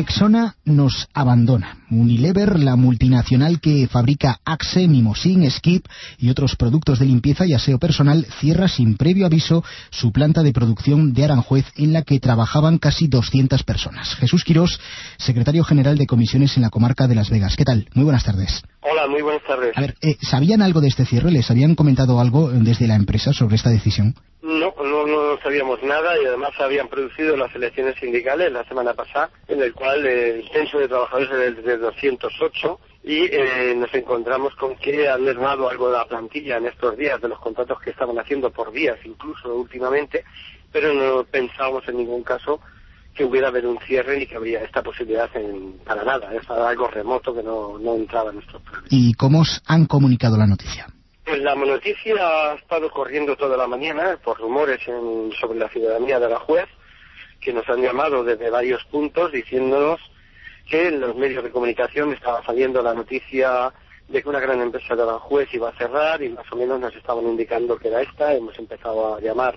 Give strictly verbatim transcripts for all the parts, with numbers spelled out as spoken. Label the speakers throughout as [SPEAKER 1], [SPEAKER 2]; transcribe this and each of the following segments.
[SPEAKER 1] Rexona nos abandona. Unilever, la multinacional que fabrica Axe, Mimosin, Skip y otros productos de limpieza y aseo personal, cierra sin previo aviso su planta de producción de Aranjuez, en la que trabajaban casi doscientas personas. Jesús Quirós, secretario general de comisiones en la comarca de Las Vegas. ¿Qué tal? Muy buenas tardes.
[SPEAKER 2] Hola, muy buenas tardes.
[SPEAKER 1] A ver, eh, ¿sabían algo de este cierre? ¿Les habían comentado algo desde la empresa sobre esta decisión?
[SPEAKER 2] No, no, no sabíamos nada y además habían producido las elecciones sindicales la semana pasada, en el cual eh, el censo de trabajadores es de doscientos ocho y eh, nos encontramos con que han mermado algo de la plantilla en estos días, de los contratos que estaban haciendo por días, incluso últimamente, pero no pensábamos en ningún caso que hubiera haber un cierre ni que habría esta posibilidad en, para nada. Es algo remoto que no, no entraba en nuestros planes.
[SPEAKER 1] ¿Y cómo os han comunicado la noticia?
[SPEAKER 2] Pues la noticia ha estado corriendo toda la mañana por rumores en, sobre la ciudadanía de Aranjuez, que nos han llamado desde varios puntos diciéndonos que en los medios de comunicación estaba saliendo la noticia de que una gran empresa de Aranjuez iba a cerrar y más o menos nos estaban indicando que era esta. Hemos empezado a llamar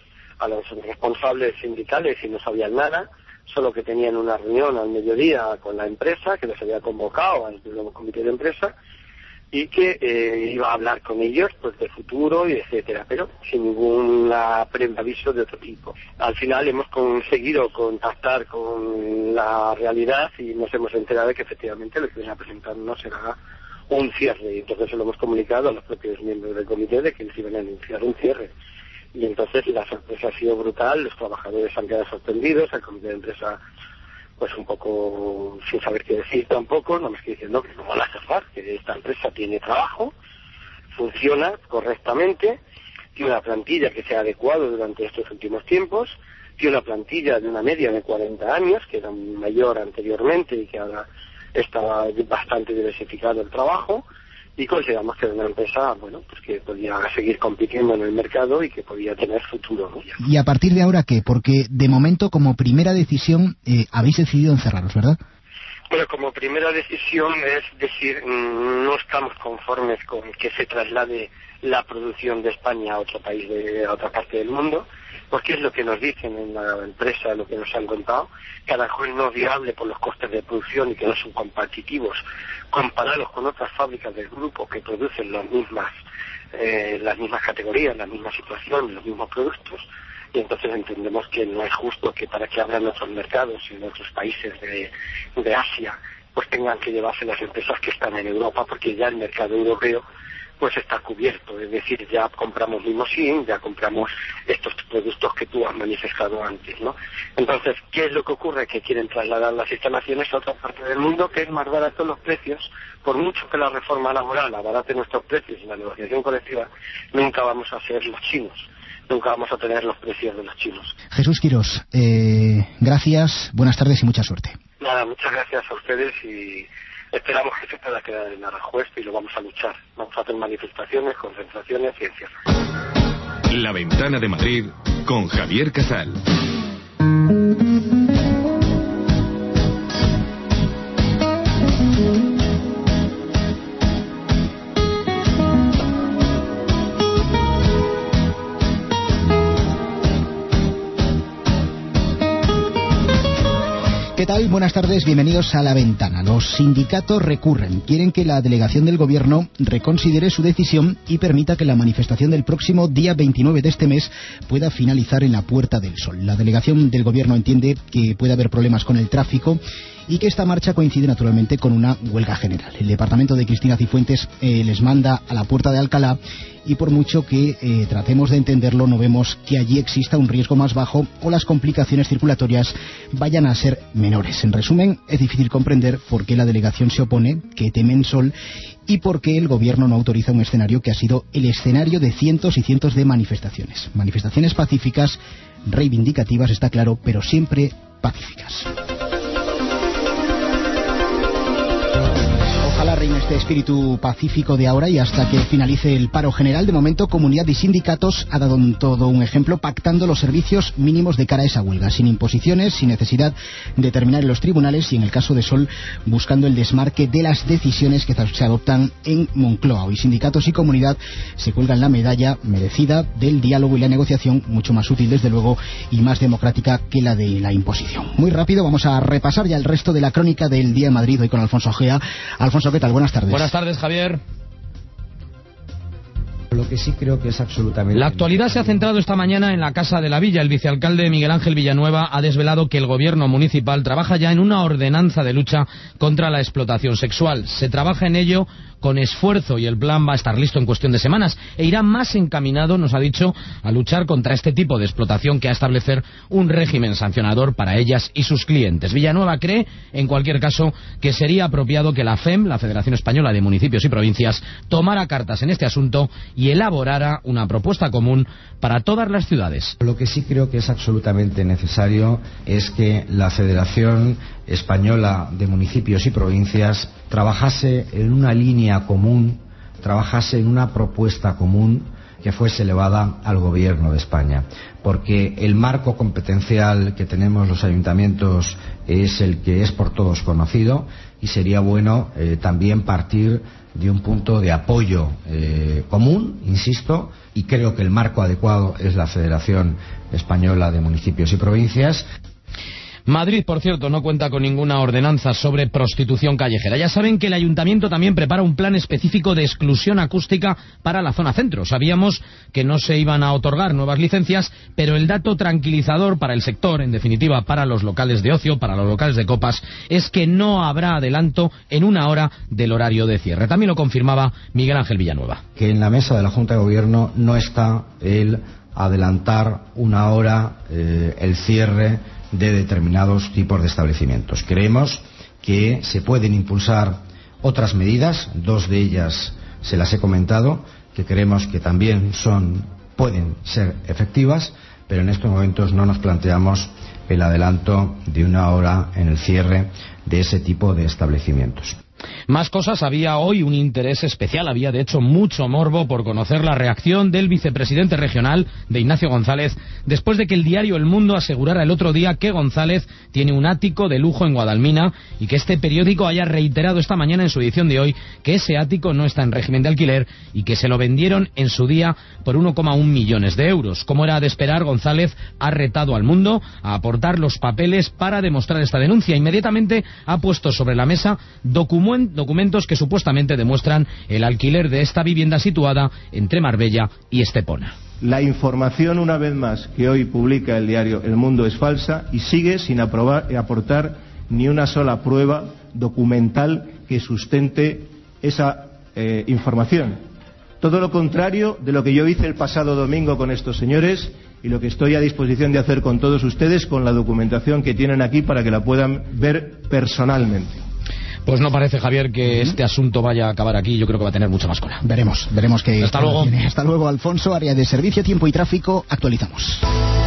[SPEAKER 2] a los responsables sindicales y no sabían nada, solo que tenían una reunión al mediodía con la empresa, que les había convocado al nuevo comité de empresa, y que eh, iba a hablar con ellos pues de futuro y etcétera, pero sin ningún previo aviso de otro tipo. Al final hemos conseguido contactar con la realidad y nos hemos enterado de que efectivamente lo que viene a presentarnos será un cierre, y entonces se lo hemos comunicado a los propios miembros del comité de que les iban a anunciar un cierre. Y entonces la sorpresa ha sido brutal, los trabajadores han quedado sorprendidos, el comité de empresa pues un poco sin saber qué decir tampoco, no me estoy diciendo que no van a cerrar, que esta empresa tiene trabajo, funciona correctamente, tiene una plantilla que se ha adecuado durante estos últimos tiempos, tiene una plantilla de una media de cuarenta años, que era mayor anteriormente y que ahora está bastante diversificado el trabajo, y consideramos que era una empresa, bueno, pues que podía seguir compitiendo en el mercado y que podía tener futuro, ¿no?
[SPEAKER 1] ¿Y a partir de ahora qué? Porque de momento, como primera decisión, eh, habéis decidido encerraros, ¿verdad?
[SPEAKER 2] Bueno, como primera decisión es decir, no estamos conformes con que se traslade la producción de España a otro país, de a otra parte del mundo, porque es lo que nos dicen en la empresa, lo que nos han contado, que Aranjuez no es viable por los costes de producción y que no son competitivos comparados con otras fábricas del grupo que producen las mismas, eh, las mismas categorías, la misma situación, los mismos productos. Y entonces entendemos que no es justo que para que abran otros mercados en otros países de, de Asia, pues tengan que llevarse las empresas que están en Europa, porque ya el mercado europeo pues está cubierto, es decir, ya compramos Mimosin, ya compramos estos productos que tú has manifestado antes, ¿no? Entonces, ¿qué es lo que ocurre? Que quieren trasladar las instalaciones a otra parte del mundo, que es más barato los precios. Por mucho que la reforma laboral abarate nuestros precios y la negociación colectiva, nunca vamos a ser los chinos. Nunca vamos a tener los precios de los chinos.
[SPEAKER 1] Jesús Quirós, eh, gracias, buenas tardes y mucha suerte.
[SPEAKER 2] Nada, muchas gracias a ustedes y esperamos que se pueda quedar en Aranjuez y lo vamos a luchar. Vamos a hacer manifestaciones, concentraciones y encierros.
[SPEAKER 3] La Ventana de Madrid con Javier Casal.
[SPEAKER 1] ¿Qué tal? Buenas tardes, bienvenidos a La Ventana. Los sindicatos recurren, quieren que la delegación del gobierno reconsidere su decisión y permita que la manifestación del próximo día veintinueve de este mes pueda finalizar en la Puerta del Sol. La delegación del gobierno entiende que puede haber problemas con el tráfico y que esta marcha coincide naturalmente con una huelga general. El departamento de Cristina Cifuentes eh, les manda a la Puerta de Alcalá y por mucho que eh, tratemos de entenderlo, no vemos que allí exista un riesgo más bajo o las complicaciones circulatorias vayan a ser menores. En resumen, es difícil comprender por qué la delegación se opone, que temen sol y por qué el gobierno no autoriza un escenario que ha sido el escenario de cientos y cientos de manifestaciones. Manifestaciones pacíficas, reivindicativas, está claro, pero siempre pacíficas. Ojalá reine este espíritu pacífico de ahora y hasta que finalice el paro general. De momento, comunidad y sindicatos ha dado un, todo un ejemplo pactando los servicios mínimos de cara a esa huelga, sin imposiciones, sin necesidad de terminar en los tribunales y, en el caso de Sol, buscando el desmarque de las decisiones que se adoptan en Moncloa. Hoy sindicatos y comunidad se cuelgan la medalla merecida del diálogo y la negociación, mucho más útil desde luego y más democrática que la de la imposición. Muy rápido vamos a repasar ya el resto de la crónica del día en Madrid hoy con Alfonso Gea. Alfonso, ¿qué tal? Buenas tardes.
[SPEAKER 4] Buenas tardes, Javier.
[SPEAKER 5] Lo que sí creo que es absolutamente...
[SPEAKER 4] La actualidad se ha centrado esta mañana en la Casa de la Villa. El vicealcalde Miguel Ángel Villanueva ha desvelado que el gobierno municipal trabaja ya en una ordenanza de lucha contra la explotación sexual. Se trabaja en ello con esfuerzo y el plan va a estar listo en cuestión de semanas e irá más encaminado, nos ha dicho, a luchar contra este tipo de explotación que a establecer un régimen sancionador para ellas y sus clientes. Villanueva cree, en cualquier caso, que sería apropiado que la F E M, la Federación Española de Municipios y Provincias, tomara cartas en este asunto y elaborara una propuesta común para todas las ciudades.
[SPEAKER 5] Lo que sí creo que es absolutamente necesario es que la Federación Española de Municipios y Provincias trabajase en una línea común, trabajase en una propuesta común que fuese elevada al Gobierno de España, porque el marco competencial que tenemos los ayuntamientos es el que es por todos conocido y sería bueno eh, también partir de un punto de apoyo eh, común, insisto, y creo que el marco adecuado es la Federación Española de Municipios y Provincias.
[SPEAKER 4] Madrid, por cierto, no cuenta con ninguna ordenanza sobre prostitución callejera. Ya saben que el Ayuntamiento también prepara un plan específico de exclusión acústica para la zona centro. Sabíamos que no se iban a otorgar nuevas licencias, pero el dato tranquilizador para el sector, en definitiva para los locales de ocio, para los locales de copas, es que no habrá adelanto en una hora del horario de cierre. También lo confirmaba Miguel Ángel Villanueva.
[SPEAKER 5] Que en la mesa de la Junta de Gobierno no está el adelantar una hora eh, el cierre de determinados tipos de establecimientos. Creemos que se pueden impulsar otras medidas, dos de ellas se las he comentado, que creemos que también son, pueden ser efectivas, pero en estos momentos no nos planteamos el adelanto de una hora en el cierre de ese tipo de establecimientos.
[SPEAKER 4] Más cosas, había hoy un interés especial, había de hecho mucho morbo por conocer la reacción del vicepresidente regional, de Ignacio González, después de que el diario El Mundo asegurara el otro día que González tiene un ático de lujo en Guadalmina y que este periódico haya reiterado esta mañana en su edición de hoy que ese ático no está en régimen de alquiler y que se lo vendieron en su día por uno coma uno millones de euros. Como era de esperar, González ha retado al Mundo a aportar los papeles para demostrar esta denuncia. Inmediatamente ha puesto sobre la mesa documentos documentos que supuestamente demuestran el alquiler de esta vivienda situada entre Marbella y Estepona.
[SPEAKER 6] La información, una vez más, que hoy publica el diario El Mundo es falsa y sigue sin aprobar, aportar ni una sola prueba documental que sustente esa eh, información. Todo lo contrario de lo que yo hice el pasado domingo con estos señores y lo que estoy a disposición de hacer con todos ustedes con la documentación que tienen aquí para que la puedan ver personalmente.
[SPEAKER 4] Pues no parece, Javier, que este asunto vaya a acabar aquí. Yo creo que va a tener mucha más cola.
[SPEAKER 1] Veremos, veremos que...
[SPEAKER 4] Hasta luego.
[SPEAKER 1] Tiene. Hasta luego, Alfonso. Área de servicio, tiempo y tráfico. Actualizamos.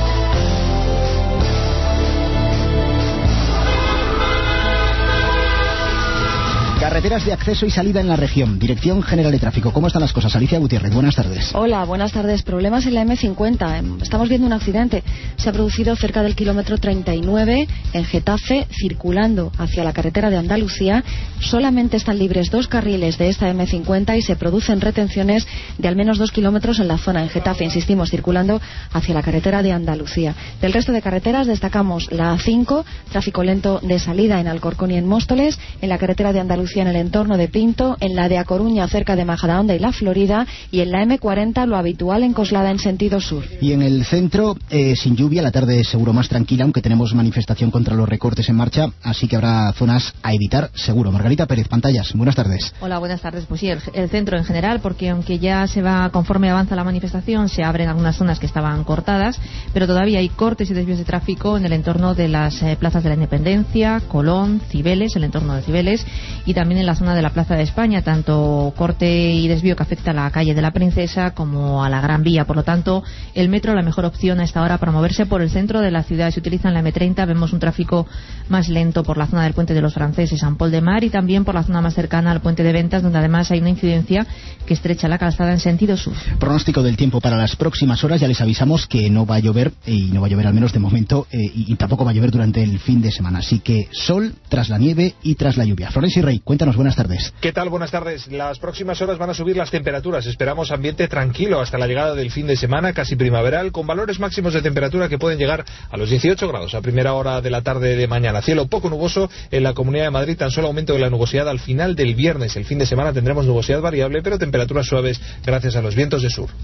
[SPEAKER 1] Carreteras de acceso y salida en la región. Dirección General de Tráfico. ¿Cómo están las cosas? Alicia Gutiérrez, buenas tardes.
[SPEAKER 7] Hola, buenas tardes. Problemas en la eme cincuenta. Estamos viendo un accidente. Se ha producido cerca del kilómetro treinta y nueve en Getafe, circulando hacia la carretera de Andalucía. Solamente están libres dos carriles de esta eme cincuenta y se producen retenciones de al menos dos kilómetros en la zona. En Getafe, insistimos, circulando hacia la carretera de Andalucía. Del resto de carreteras destacamos la A cinco, tráfico lento de salida en Alcorcón y en Móstoles, en la carretera de Andalucía en el entorno de Pinto, en la de A Coruña cerca de Majadahonda y La Florida, y en la eme cuarenta lo habitual en Coslada en sentido sur.
[SPEAKER 1] Y en el centro, eh, sin lluvia, la tarde seguro más tranquila, aunque tenemos manifestación contra los recortes en marcha, así que habrá zonas a evitar seguro. Margarita Pérez, pantallas, buenas tardes.
[SPEAKER 8] Hola, buenas tardes. Pues sí, el, el centro en general, porque aunque ya se va, conforme avanza la manifestación, se abren algunas zonas que estaban cortadas, pero todavía hay cortes y desvíos de tráfico en el entorno de las eh, plazas de la Independencia, Colón, Cibeles, el entorno de Cibeles, y también también en la zona de la Plaza de España, tanto corte y desvío que afecta a la calle de la Princesa como a la Gran Vía. Por lo tanto, el metro, la mejor opción a esta hora para moverse por el centro de la ciudad. Si utilizan la eme treinta, vemos un tráfico más lento por la zona del Puente de los Franceses, San Pol de Mar, y también por la zona más cercana al Puente de Ventas, donde además hay una incidencia que estrecha la calzada en sentido sur.
[SPEAKER 1] Pronóstico del tiempo para las próximas horas. Ya les avisamos que no va a llover, y no va a llover al menos de momento, eh, y, y tampoco va a llover durante el fin de semana. Así que sol tras la nieve y tras la lluvia. Flores y Rey, cuéntanos, buenas tardes.
[SPEAKER 9] ¿Qué tal? Buenas tardes. Las próximas horas van a subir las temperaturas. Esperamos ambiente tranquilo hasta la llegada del fin de semana, casi primaveral, con valores máximos de temperatura que pueden llegar a los dieciocho grados a primera hora de la tarde de mañana. Cielo poco nuboso en la Comunidad de Madrid, tan solo aumento de la nubosidad al final del viernes. El fin de semana tendremos nubosidad variable, pero temperaturas suaves gracias a los vientos de sur.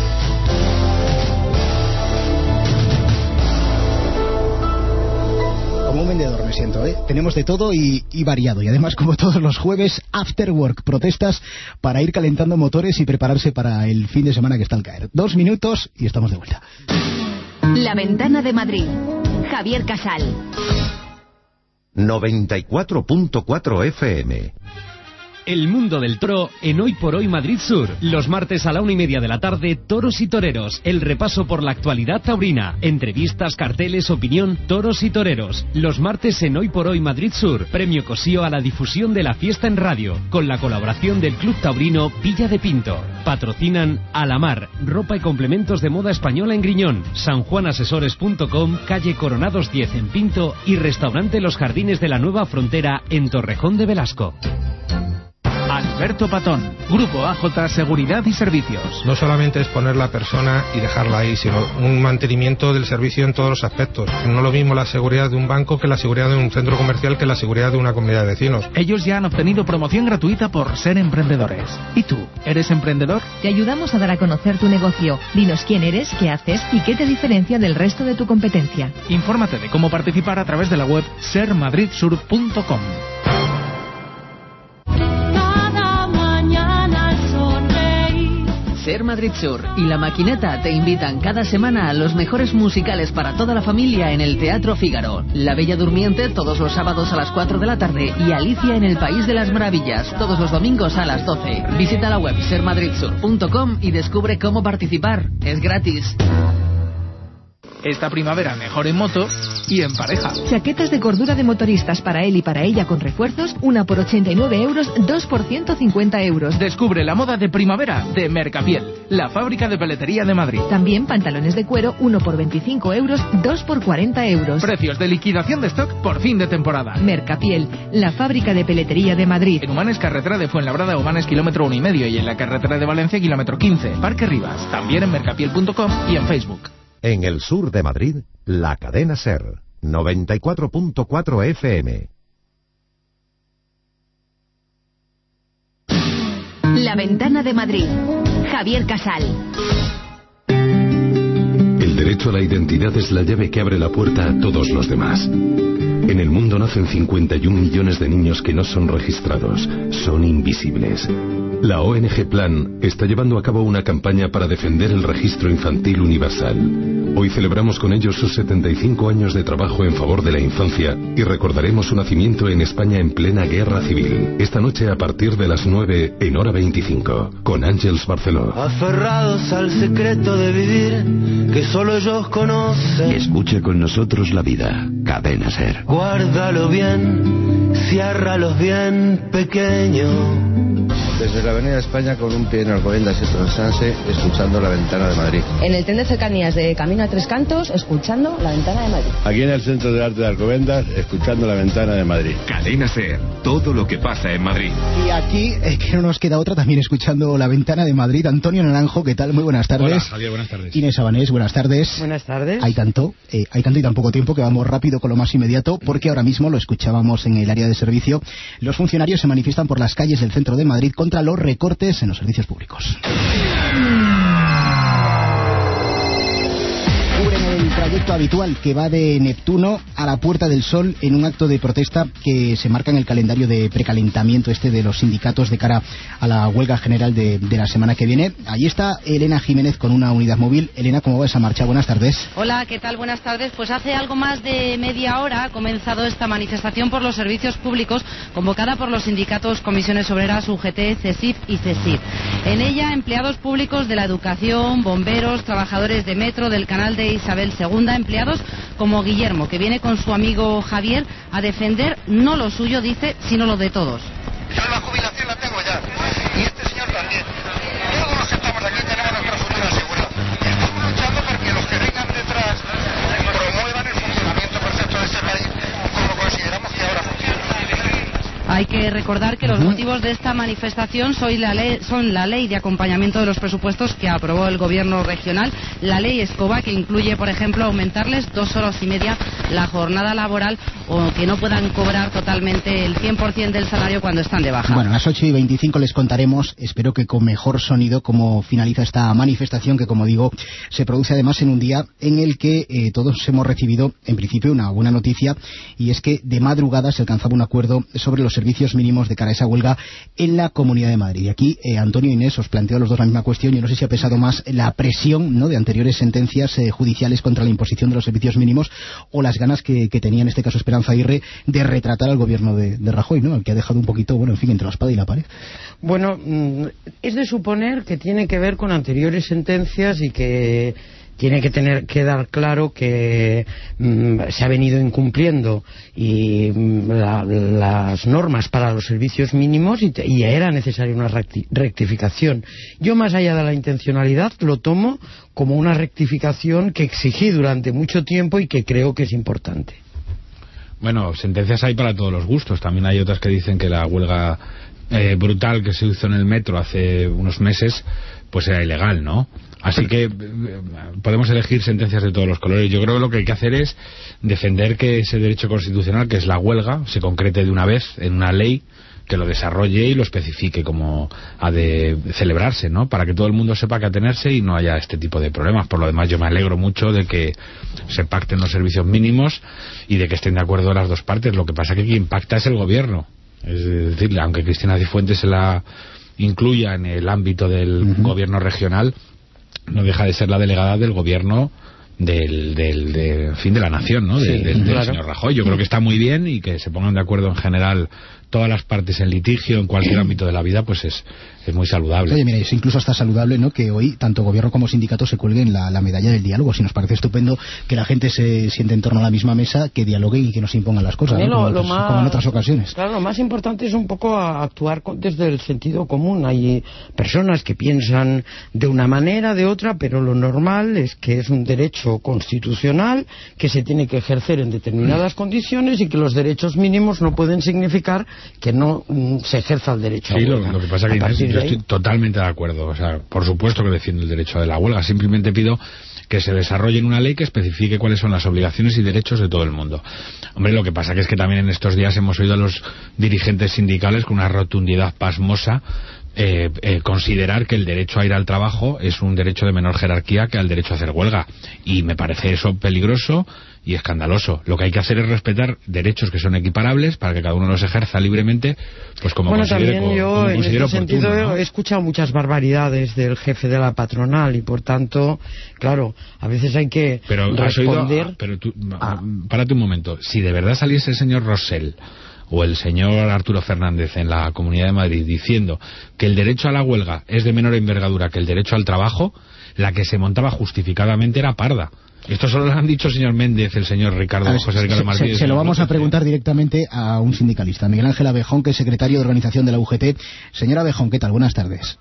[SPEAKER 1] Como un vendedor me siento, ¿eh? Tenemos de todo y, y variado. Y además, como todos los jueves, After Work, protestas para ir calentando motores y prepararse para el fin de semana que está al caer. Dos minutos y estamos de vuelta.
[SPEAKER 10] La Ventana de Madrid. Javier Casal.
[SPEAKER 11] noventa y cuatro punto cuatro F M.
[SPEAKER 12] El mundo del toro en Hoy por Hoy Madrid Sur. Los martes a la una y media de la tarde, Toros y Toreros. El repaso por la actualidad taurina. Entrevistas, carteles, opinión, toros y toreros. Los martes en Hoy por Hoy Madrid Sur. Premio Cosío a la difusión de la fiesta en radio. Con la colaboración del Club Taurino Villa de Pinto. Patrocinan Alamar, ropa y complementos de moda española en Griñón. sanjuanasesores punto com, calle Coronados diez en Pinto. Y restaurante Los Jardines de la Nueva Frontera en Torrejón de Velasco.
[SPEAKER 13] Alberto Patón, Grupo A J Seguridad y Servicios.
[SPEAKER 14] No solamente es poner la persona y dejarla ahí, sino un mantenimiento del servicio en todos los aspectos. No lo mismo la seguridad de un banco que la seguridad de un centro comercial que la seguridad de una comunidad de vecinos.
[SPEAKER 13] Ellos ya han obtenido promoción gratuita por ser emprendedores. ¿Y tú, eres emprendedor?
[SPEAKER 15] Te ayudamos a dar a conocer tu negocio. Dinos quién eres, qué haces y qué te diferencia del resto de tu competencia.
[SPEAKER 13] Infórmate de cómo participar a través de la web ser madrid sur punto com.
[SPEAKER 16] Ser Madrid Sur y La Maquineta te invitan cada semana a los mejores musicales para toda la familia en el Teatro Fígaro. La Bella Durmiente todos los sábados a las cuatro de la tarde y Alicia en el País de las Maravillas todos los domingos a las doce. Visita la web ser madrid sur punto com y descubre cómo participar. Es gratis.
[SPEAKER 13] Esta primavera mejor en moto y en pareja.
[SPEAKER 15] Chaquetas de cordura de motoristas para él y para ella con refuerzos, una por ochenta y nueve euros, dos por ciento cincuenta euros.
[SPEAKER 13] Descubre la moda de primavera de Mercapiel, la fábrica de peletería de Madrid.
[SPEAKER 15] También pantalones de cuero, uno por veinticinco euros, dos por cuarenta euros.
[SPEAKER 13] Precios de liquidación de stock por fin de temporada.
[SPEAKER 15] Mercapiel, la fábrica de peletería de Madrid.
[SPEAKER 13] En Humanes, carretera de Fuenlabrada, Humanes, kilómetro uno y medio, y en la carretera de Valencia, kilómetro quince. Parque Rivas, también en mercapiel punto com y en Facebook.
[SPEAKER 11] En el sur de Madrid, la cadena SER, noventa y cuatro punto cuatro F M.
[SPEAKER 10] La Ventana de Madrid. Javier Casal.
[SPEAKER 3] El derecho a la identidad es la llave que abre la puerta a todos los demás. En el mundo nacen cincuenta y un millones de niños que no son registrados, son invisibles. La O N G Plan está llevando a cabo una campaña para defender el registro infantil universal. Hoy celebramos con ellos sus setenta y cinco años de trabajo en favor de la infancia y recordaremos su nacimiento en España en plena guerra civil. Esta noche a partir de las nueve en Hora veinticinco, con Ángels Barceló.
[SPEAKER 17] Aferrados al secreto de vivir que solo ellos conocen.
[SPEAKER 18] Escuche con nosotros la vida. Cadena SER.
[SPEAKER 17] Guárdalo bien, ciérralos bien pequeño.
[SPEAKER 19] Desde la Avenida España con un pie en Alcobendas y otro en Sanse, escuchando La Ventana de Madrid.
[SPEAKER 20] En el tren de cercanías de Camino a Tres Cantos, escuchando La Ventana de Madrid.
[SPEAKER 19] Aquí en el Centro de Arte de Alcobendas, escuchando La Ventana de Madrid.
[SPEAKER 3] Cadena SER, todo lo que pasa en Madrid.
[SPEAKER 1] Y aquí, eh, que no nos queda otra, también escuchando La Ventana de Madrid. Antonio Naranjo, ¿qué tal? Muy buenas tardes.
[SPEAKER 21] Hola, Javier, buenas tardes.
[SPEAKER 1] Inés Abanés, buenas tardes.
[SPEAKER 22] Buenas tardes.
[SPEAKER 1] Hay tanto, eh, hay tanto y tan poco tiempo que vamos rápido con lo más inmediato, porque ahora mismo, lo escuchábamos en el área de servicio, los funcionarios se manifiestan por las calles del centro de Madrid contra los recortes en los servicios públicos. Cubren el trayecto habitual que va de Neptuno a la Puerta del Sol en un acto de protesta que se marca en el calendario de precalentamiento este de los sindicatos de cara a la huelga general de, de la semana que viene. Allí está Elena Jiménez con una unidad móvil. Elena, ¿cómo va esa marcha? Buenas tardes.
[SPEAKER 21] Hola, ¿qué tal? Buenas tardes. Pues hace algo más de media hora ha comenzado esta manifestación por los servicios públicos convocada por los sindicatos Comisiones Obreras, U G T, CESIF y CESIR. En ella, empleados públicos de la educación, bomberos, trabajadores de metro, del canal de Isabel segunda, empleados como Guillermo, que viene con su amigo Javier a defender no lo suyo, dice, sino lo de todos.
[SPEAKER 22] Yo la jubilación la tengo ya, y este señor también. Todos los que estamos aquí tenemos nuestra futura asegurada. Estamos luchando porque los que vengan detrás promuevan el funcionamiento perfecto de este país, como consideramos que ahora funciona.
[SPEAKER 21] Hay que recordar que los uh-huh. motivos de esta manifestación son la, ley, son la ley de acompañamiento de los presupuestos que aprobó el gobierno regional, la ley Escoba, que incluye, por ejemplo, aumentarles dos horas y media la jornada laboral o que no puedan cobrar totalmente el cien por ciento del salario cuando están de baja.
[SPEAKER 1] Bueno, a las ocho y veinticinco les contaremos, espero que con mejor sonido, cómo finaliza esta manifestación que, como digo, se produce además en un día en el que eh, todos hemos recibido, en principio, una buena noticia, y es que de madrugada se alcanzaba un acuerdo sobre los servicios mínimos de cara a esa huelga en la Comunidad de Madrid. Y aquí, eh, Antonio e Inés, os planteo a los dos la misma cuestión. Yo no sé si ha pesado más la presión, ¿no?, de anteriores sentencias eh, judiciales contra la imposición de los servicios mínimos o las ganas que, que tenía en este caso Esperanza Aguirre de retratar al gobierno de, de Rajoy, ¿no?, el que ha dejado un poquito, bueno, en fin, entre la espada y la pared.
[SPEAKER 23] Bueno, es de suponer que tiene que ver con anteriores sentencias y que tiene que tener que dar claro que mmm, se ha venido incumpliendo y mmm, la, las normas para los servicios mínimos y, te, y era necesaria una recti rectificación. Yo, más allá de la intencionalidad, lo tomo como una rectificación que exigí durante mucho tiempo y que creo que es importante.
[SPEAKER 24] Bueno, sentencias hay para todos los gustos. También hay otras que dicen que la huelga eh, brutal que se hizo en el metro hace unos meses pues era ilegal, ¿no? Así que podemos elegir sentencias de todos los colores. Yo creo que lo que hay que hacer es defender que ese derecho constitucional, que es la huelga, se concrete de una vez en una ley, que lo desarrolle y lo especifique como ha de celebrarse, ¿no? Para que todo el mundo sepa que atenerse y no haya este tipo de problemas. Por lo demás, yo me alegro mucho de que se pacten los servicios mínimos y de que estén de acuerdo las dos partes. Lo que pasa es que quien pacta es el gobierno. Es decir, aunque Cristina Cifuentes se la incluya en el ámbito del uh-huh. gobierno regional, no deja de ser la delegada del gobierno del, del de, en fin, de la nación, ¿no? De, sí, del, claro. del señor Rajoy. Yo creo que está muy bien y que se pongan de acuerdo en general todas las partes en litigio en cualquier ámbito de la vida, pues es, es muy saludable.
[SPEAKER 1] Oye, mira, es incluso hasta saludable, ¿no?, que hoy tanto gobierno como sindicatos se cuelguen la, la medalla del diálogo. Si nos parece estupendo que la gente se siente en torno a la misma mesa, que dialoguen y que no se impongan las cosas, ¿no?
[SPEAKER 23] Lo,
[SPEAKER 1] como,
[SPEAKER 23] lo
[SPEAKER 1] otras,
[SPEAKER 23] más,
[SPEAKER 1] como en otras ocasiones.
[SPEAKER 23] Claro, lo más importante es un poco actuar desde el sentido común. Hay personas que piensan de una manera, de otra, pero lo normal es que es un derecho constitucional que se tiene que ejercer en determinadas condiciones y que los derechos mínimos no pueden significar que no se ejerza el derecho
[SPEAKER 24] sí,
[SPEAKER 23] a huelga.
[SPEAKER 24] Lo, lo que pasa es que Inés, yo estoy totalmente de acuerdo. O sea, por supuesto que defiendo el derecho de la huelga. Simplemente pido que se desarrolle en una ley que especifique cuáles son las obligaciones y derechos de todo el mundo. Hombre, lo que pasa que es que también en estos días hemos oído a los dirigentes sindicales con una rotundidad pasmosa Eh, eh, considerar que el derecho a ir al trabajo es un derecho de menor jerarquía que el derecho a hacer huelga, y me parece eso peligroso y escandaloso. Lo que hay que hacer es respetar derechos que son equiparables para que cada uno los ejerza libremente, pues como
[SPEAKER 23] bueno,
[SPEAKER 24] considere,
[SPEAKER 23] también yo
[SPEAKER 24] como
[SPEAKER 23] en
[SPEAKER 24] considere
[SPEAKER 23] este
[SPEAKER 24] oportuno,
[SPEAKER 23] sentido
[SPEAKER 24] ¿no?
[SPEAKER 23] he escuchado muchas barbaridades del jefe de la patronal y por tanto, claro, a veces hay que
[SPEAKER 24] pero
[SPEAKER 23] responder.
[SPEAKER 24] Has oído, pero tú, ah. párate un momento. Si de verdad saliese el señor Rosell o el señor Arturo Fernández en la Comunidad de Madrid diciendo que el derecho a la huelga es de menor envergadura que el derecho al trabajo, la que se montaba justificadamente era parda. Esto solo lo han dicho el señor Méndez, el señor Ricardo ver, José Ricardo Martínez.
[SPEAKER 1] Se, se lo vamos a preguntar directamente a un sindicalista, Miguel Ángel Abejón, que es secretario de organización de la U G T. Señor Abejón, ¿qué tal? Buenas tardes.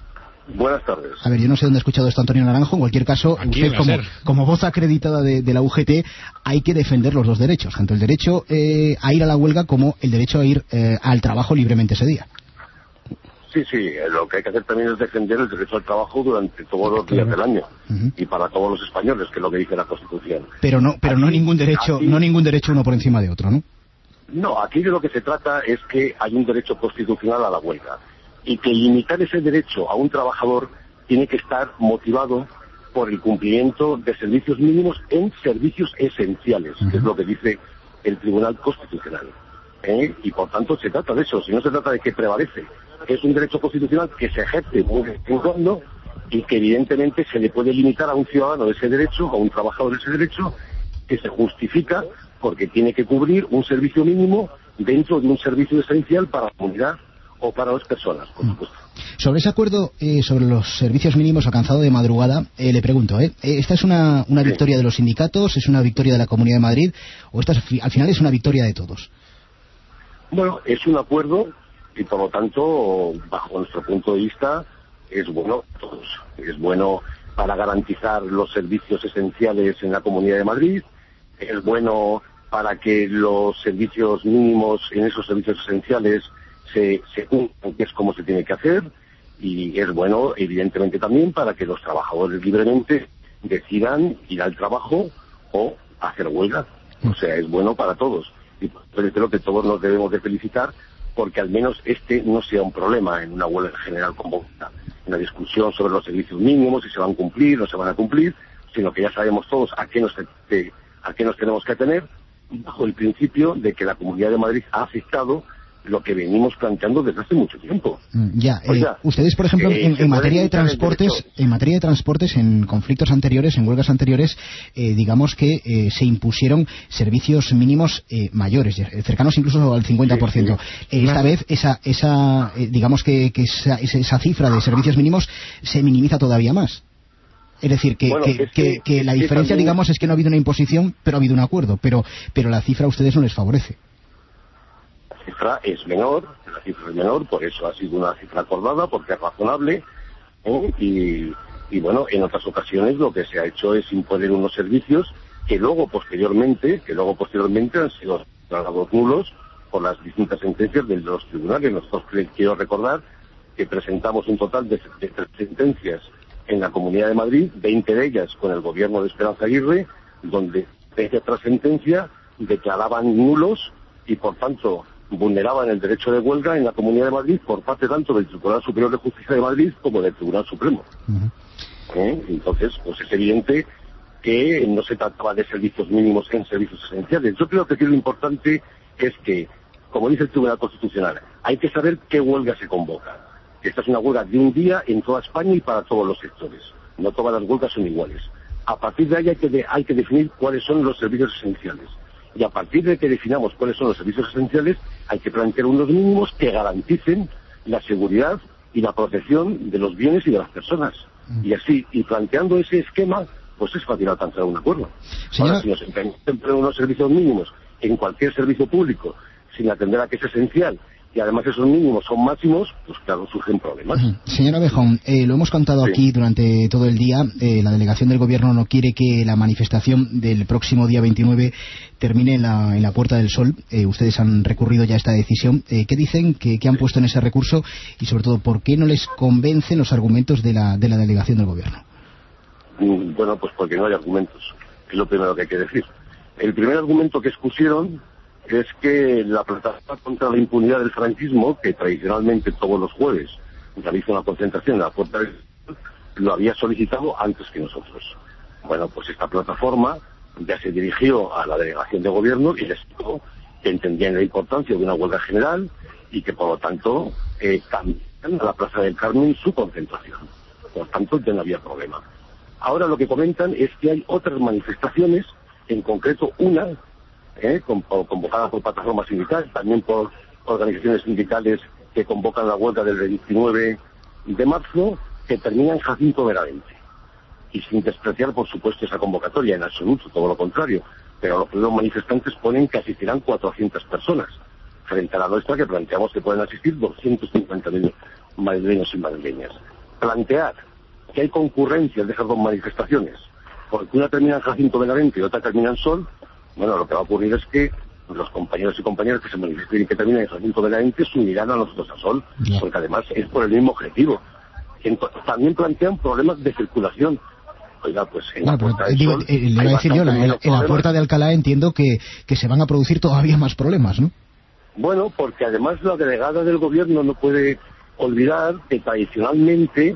[SPEAKER 25] Buenas tardes.
[SPEAKER 1] A ver, yo no sé dónde ha escuchado esto Antonio Naranjo. En cualquier caso,
[SPEAKER 24] Aquí
[SPEAKER 1] usted como, como voz acreditada de, de la U G T, hay que defender los dos derechos, tanto el derecho eh, a ir a la huelga como el derecho a ir eh, al trabajo libremente ese día.
[SPEAKER 25] Sí, sí, lo que hay que hacer también es defender el derecho al trabajo durante todos los días del año uh-huh. y para todos los españoles, que es lo que dice la Constitución.
[SPEAKER 1] Pero no, pero
[SPEAKER 25] aquí,
[SPEAKER 1] no ningún derecho,
[SPEAKER 25] aquí,
[SPEAKER 1] no ningún derecho uno por encima de otro, ¿no?
[SPEAKER 25] No, aquí de lo que se trata es que hay un derecho constitucional a la huelga y que limitar ese derecho a un trabajador tiene que estar motivado por el cumplimiento de servicios mínimos en servicios esenciales, uh-huh. que es lo que dice el Tribunal Constitucional. ¿Eh? Y por tanto se trata de eso, si no se trata de que prevalece, que es un derecho constitucional que se ejerce muy de vez en cuando y que evidentemente se le puede limitar a un ciudadano de ese derecho, a un trabajador de ese derecho, que se justifica porque tiene que cubrir un servicio mínimo dentro de un servicio esencial para la comunidad o para las personas, por supuesto.
[SPEAKER 1] Sobre ese acuerdo eh, sobre los servicios mínimos alcanzado de madrugada, eh, le pregunto, ¿eh? ¿esta es una, una sí. victoria de los sindicatos, es una victoria de la Comunidad de Madrid o esta al final es una victoria de todos?
[SPEAKER 25] Bueno, es un acuerdo y por lo tanto, bajo nuestro punto de vista, es bueno para todos. Es bueno para garantizar los servicios esenciales en la Comunidad de Madrid, es bueno para que los servicios mínimos en esos servicios esenciales se, se cumplan, que es como se tiene que hacer, y es bueno, evidentemente, también para que los trabajadores libremente decidan ir al trabajo o hacer huelga. O sea, es bueno para todos. Y creo que todos nos debemos de felicitar porque al menos este no sea un problema en una huelga general convocada, una discusión sobre los servicios mínimos, si se van a cumplir o no se van a cumplir, sino que ya sabemos todos a qué nos, de, a qué nos tenemos que atener, bajo el principio de que la Comunidad de Madrid ha aceptado lo que venimos planteando desde hace mucho tiempo.
[SPEAKER 1] Ya, eh, Oiga, ustedes, por ejemplo, eh, en, en materia de transportes, en materia de transportes, en conflictos anteriores, en huelgas anteriores, eh, digamos que eh, se impusieron servicios mínimos eh, mayores, cercanos incluso al cincuenta por ciento. Sí, sí. Eh, esta vez, esa, esa, eh, digamos que, que esa, esa cifra de servicios mínimos se minimiza todavía más. Es decir, que, bueno, que, es que, que, que la diferencia, también, digamos, es que no ha habido una imposición, pero ha habido un acuerdo, pero, pero la cifra a ustedes no les favorece.
[SPEAKER 25] La cifra es menor, la cifra es menor, por eso ha sido una cifra acordada, porque es razonable, ¿eh? y, y bueno, en otras ocasiones lo que se ha hecho es imponer unos servicios que luego posteriormente, que luego posteriormente han sido declarados nulos por las distintas sentencias de los tribunales. Nosotros quiero recordar que presentamos un total de, de tres sentencias en la Comunidad de Madrid, veinte de ellas con el gobierno de Esperanza Aguirre, donde desde otra sentencia declaraban nulos y por tanto vulneraban el derecho de huelga en la Comunidad de Madrid por parte tanto del Tribunal Superior de Justicia de Madrid como del Tribunal Supremo. Uh-huh. ¿Eh? Entonces, pues es evidente que no se trataba de servicios mínimos en servicios esenciales. Yo creo que aquí lo importante es que, como dice el Tribunal Constitucional, hay que saber qué huelga se convoca. Esta es una huelga de un día en toda España y para todos los sectores. No todas las huelgas son iguales. A partir de ahí hay que, de, hay que definir cuáles son los servicios esenciales. Y a partir de que definamos cuáles son los servicios esenciales, hay que plantear unos mínimos que garanticen la seguridad y la protección de los bienes y de las personas. Y así, y planteando ese esquema, pues es fácil alcanzar un acuerdo.
[SPEAKER 1] Señora...
[SPEAKER 25] Ahora, si nos empeñamos en unos servicios mínimos en cualquier servicio público, sin atender a que es esencial, y además esos mínimos son máximos, pues claro, surgen problemas.
[SPEAKER 1] Uh-huh. Señora Abejón, eh, lo hemos contado sí. aquí durante todo el día, eh, la delegación del Gobierno no quiere que la manifestación del próximo día veintinueve termine en la, en la Puerta del Sol. Eh, ustedes han recurrido ya a esta decisión. Eh, ¿Qué dicen? ¿Qué, ¿Qué han puesto en ese recurso? Y sobre todo, ¿por qué no les convencen los argumentos de la, de la delegación del Gobierno?
[SPEAKER 25] Mm, bueno, pues porque no hay argumentos, es lo primero que hay que decir. El primer argumento que expusieron es que la plataforma contra la impunidad del franquismo, que tradicionalmente todos los jueves realiza una concentración en la Puerta del Sol, lo había solicitado antes que nosotros. Bueno, pues esta plataforma ya se dirigió a la delegación de gobierno y les dijo que entendían la importancia de una huelga general y que por lo tanto eh, cambian a la Plaza del Carmen su concentración. Por tanto, ya no había problema. Ahora lo que comentan es que hay otras manifestaciones, en concreto una Eh, convocada por plataformas sindicales, también por organizaciones sindicales que convocan la huelga del veintinueve de marzo, que termina en Jacinto Benavente. Y sin despreciar, por supuesto, esa convocatoria, en absoluto, todo lo contrario. Pero los primeros manifestantes ponen que asistirán cuatrocientas personas, frente a la nuestra que planteamos que pueden asistir doscientos cincuenta mil madrileños y madrileñas. Plantear que hay concurrencia de esas dos manifestaciones, porque una termina en Jacinto Benavente y otra termina en Sol. Bueno, lo que va a ocurrir es que los compañeros y compañeras que se manifiesten y que terminen en Jacinto Benavente se unirán a nosotros a Sol, yeah. porque además es por el mismo objetivo. Entonces, también plantean problemas de circulación. Oiga, pues en no, la Puerta del Sol...
[SPEAKER 1] Eh, le iba a decir yo, en, en la Puerta de Alcalá entiendo que, que se van a producir todavía más problemas, ¿no?
[SPEAKER 25] Bueno, porque además la delegada del Gobierno no puede olvidar que tradicionalmente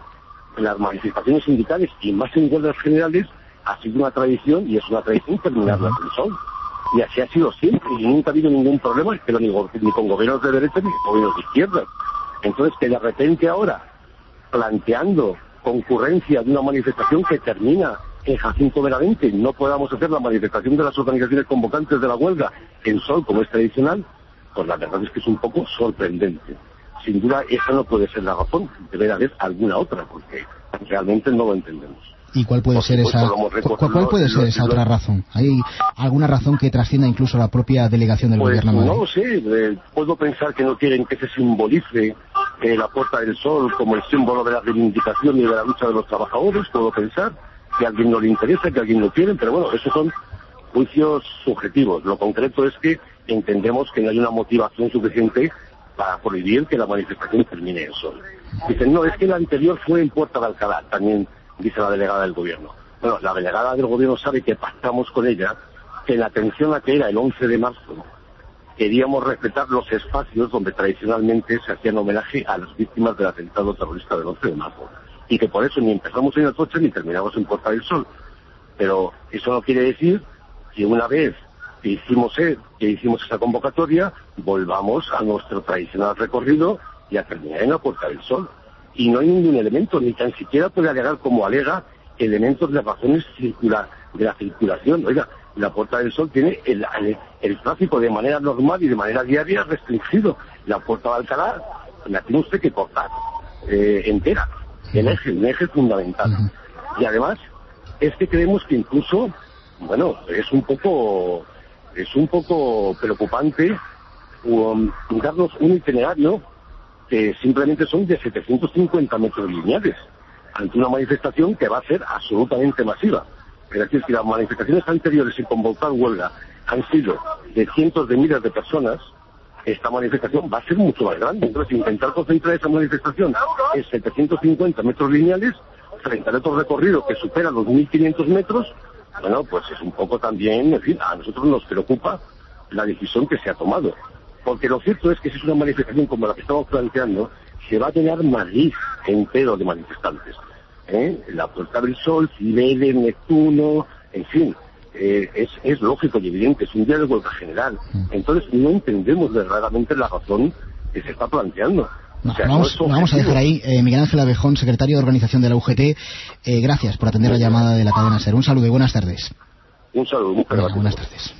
[SPEAKER 25] en las manifestaciones sindicales y más en huelgas generales ha sido una tradición, y es una tradición terminarlas del sol. Y así ha sido siempre, y nunca ha habido ningún problema, pero ni, ni con gobiernos de derecha ni con gobiernos de izquierda. Entonces, que de repente ahora, planteando concurrencia de una manifestación que termina en Jacinto Benavente, no podamos hacer la manifestación de las organizaciones convocantes de la huelga en sol, como es tradicional, pues la verdad es que es un poco sorprendente. Sin duda, esa no puede ser la razón, debe haber alguna otra, porque realmente no lo entendemos.
[SPEAKER 1] ¿Y cuál puede ser esa cuál, cuál puede ser esa otra razón? ¿Hay alguna razón que trascienda incluso la propia delegación del
[SPEAKER 25] pues,
[SPEAKER 1] gobierno?
[SPEAKER 25] No lo sé, eh, puedo pensar que no quieren que se simbolice eh, la Puerta del Sol como el símbolo de la reivindicación y de la lucha de los trabajadores, puedo pensar que a alguien no le interesa, que a alguien no quiere, pero bueno, esos son juicios subjetivos. Lo concreto es que entendemos que no hay una motivación suficiente para prohibir que la manifestación termine en sol. Dicen, no, es que la anterior fue en Puerta de Alcalá, también dice la delegada del gobierno. Bueno, la delegada del gobierno sabe que pactamos con ella que en atención a que era el once de marzo queríamos respetar los espacios donde tradicionalmente se hacían homenaje a las víctimas del atentado terrorista del once de marzo, y que por eso ni empezamos en Atocha ni terminamos en Puerta del Sol. Pero eso no quiere decir que una vez que hicimos, que hicimos esa convocatoria volvamos a nuestro tradicional recorrido y a terminar en la Puerta del Sol. Y no hay ningún elemento, ni tan siquiera puede alegar como alega elementos de razones circular, de la circulación. Oiga, la Puerta del Sol tiene el, el, el tráfico de manera normal y de manera diaria restringido. La Puerta de Alcalá la tiene usted que cortar eh, entera, el eje, un eje fundamental. Y además es que creemos que incluso, bueno, es un poco, es un poco preocupante um, darnos un itinerario que simplemente son de setecientos cincuenta metros lineales, ante una manifestación que va a ser absolutamente masiva. Es decir, si las manifestaciones anteriores sin convocar huelga han sido de cientos de miles de personas, esta manifestación va a ser mucho más grande. Entonces, intentar concentrar esa manifestación en setecientos cincuenta metros lineales, frente al otro recorrido que supera los mil quinientos metros, bueno, pues es un poco también, en fin, a nosotros nos preocupa la decisión que se ha tomado. Porque lo cierto es que si es una manifestación como la que estamos planteando, se va a llenar Madrid entero de manifestantes. ¿Eh? La Puerta del Sol, Cibeles, Neptuno, en fin, eh, es, es lógico y evidente, es un día de huelga general. Entonces no entendemos verdaderamente la razón que se está planteando.
[SPEAKER 1] No,
[SPEAKER 25] o sea,
[SPEAKER 1] vamos,
[SPEAKER 25] no
[SPEAKER 1] vamos a dejar ahí. Eh, Miguel Ángel Abejón, secretario de organización de la U G T, eh, gracias por atender la llamada de la cadena SER. Un saludo y buenas tardes.
[SPEAKER 25] Un saludo, muchas gracias.
[SPEAKER 1] Buenas tardes.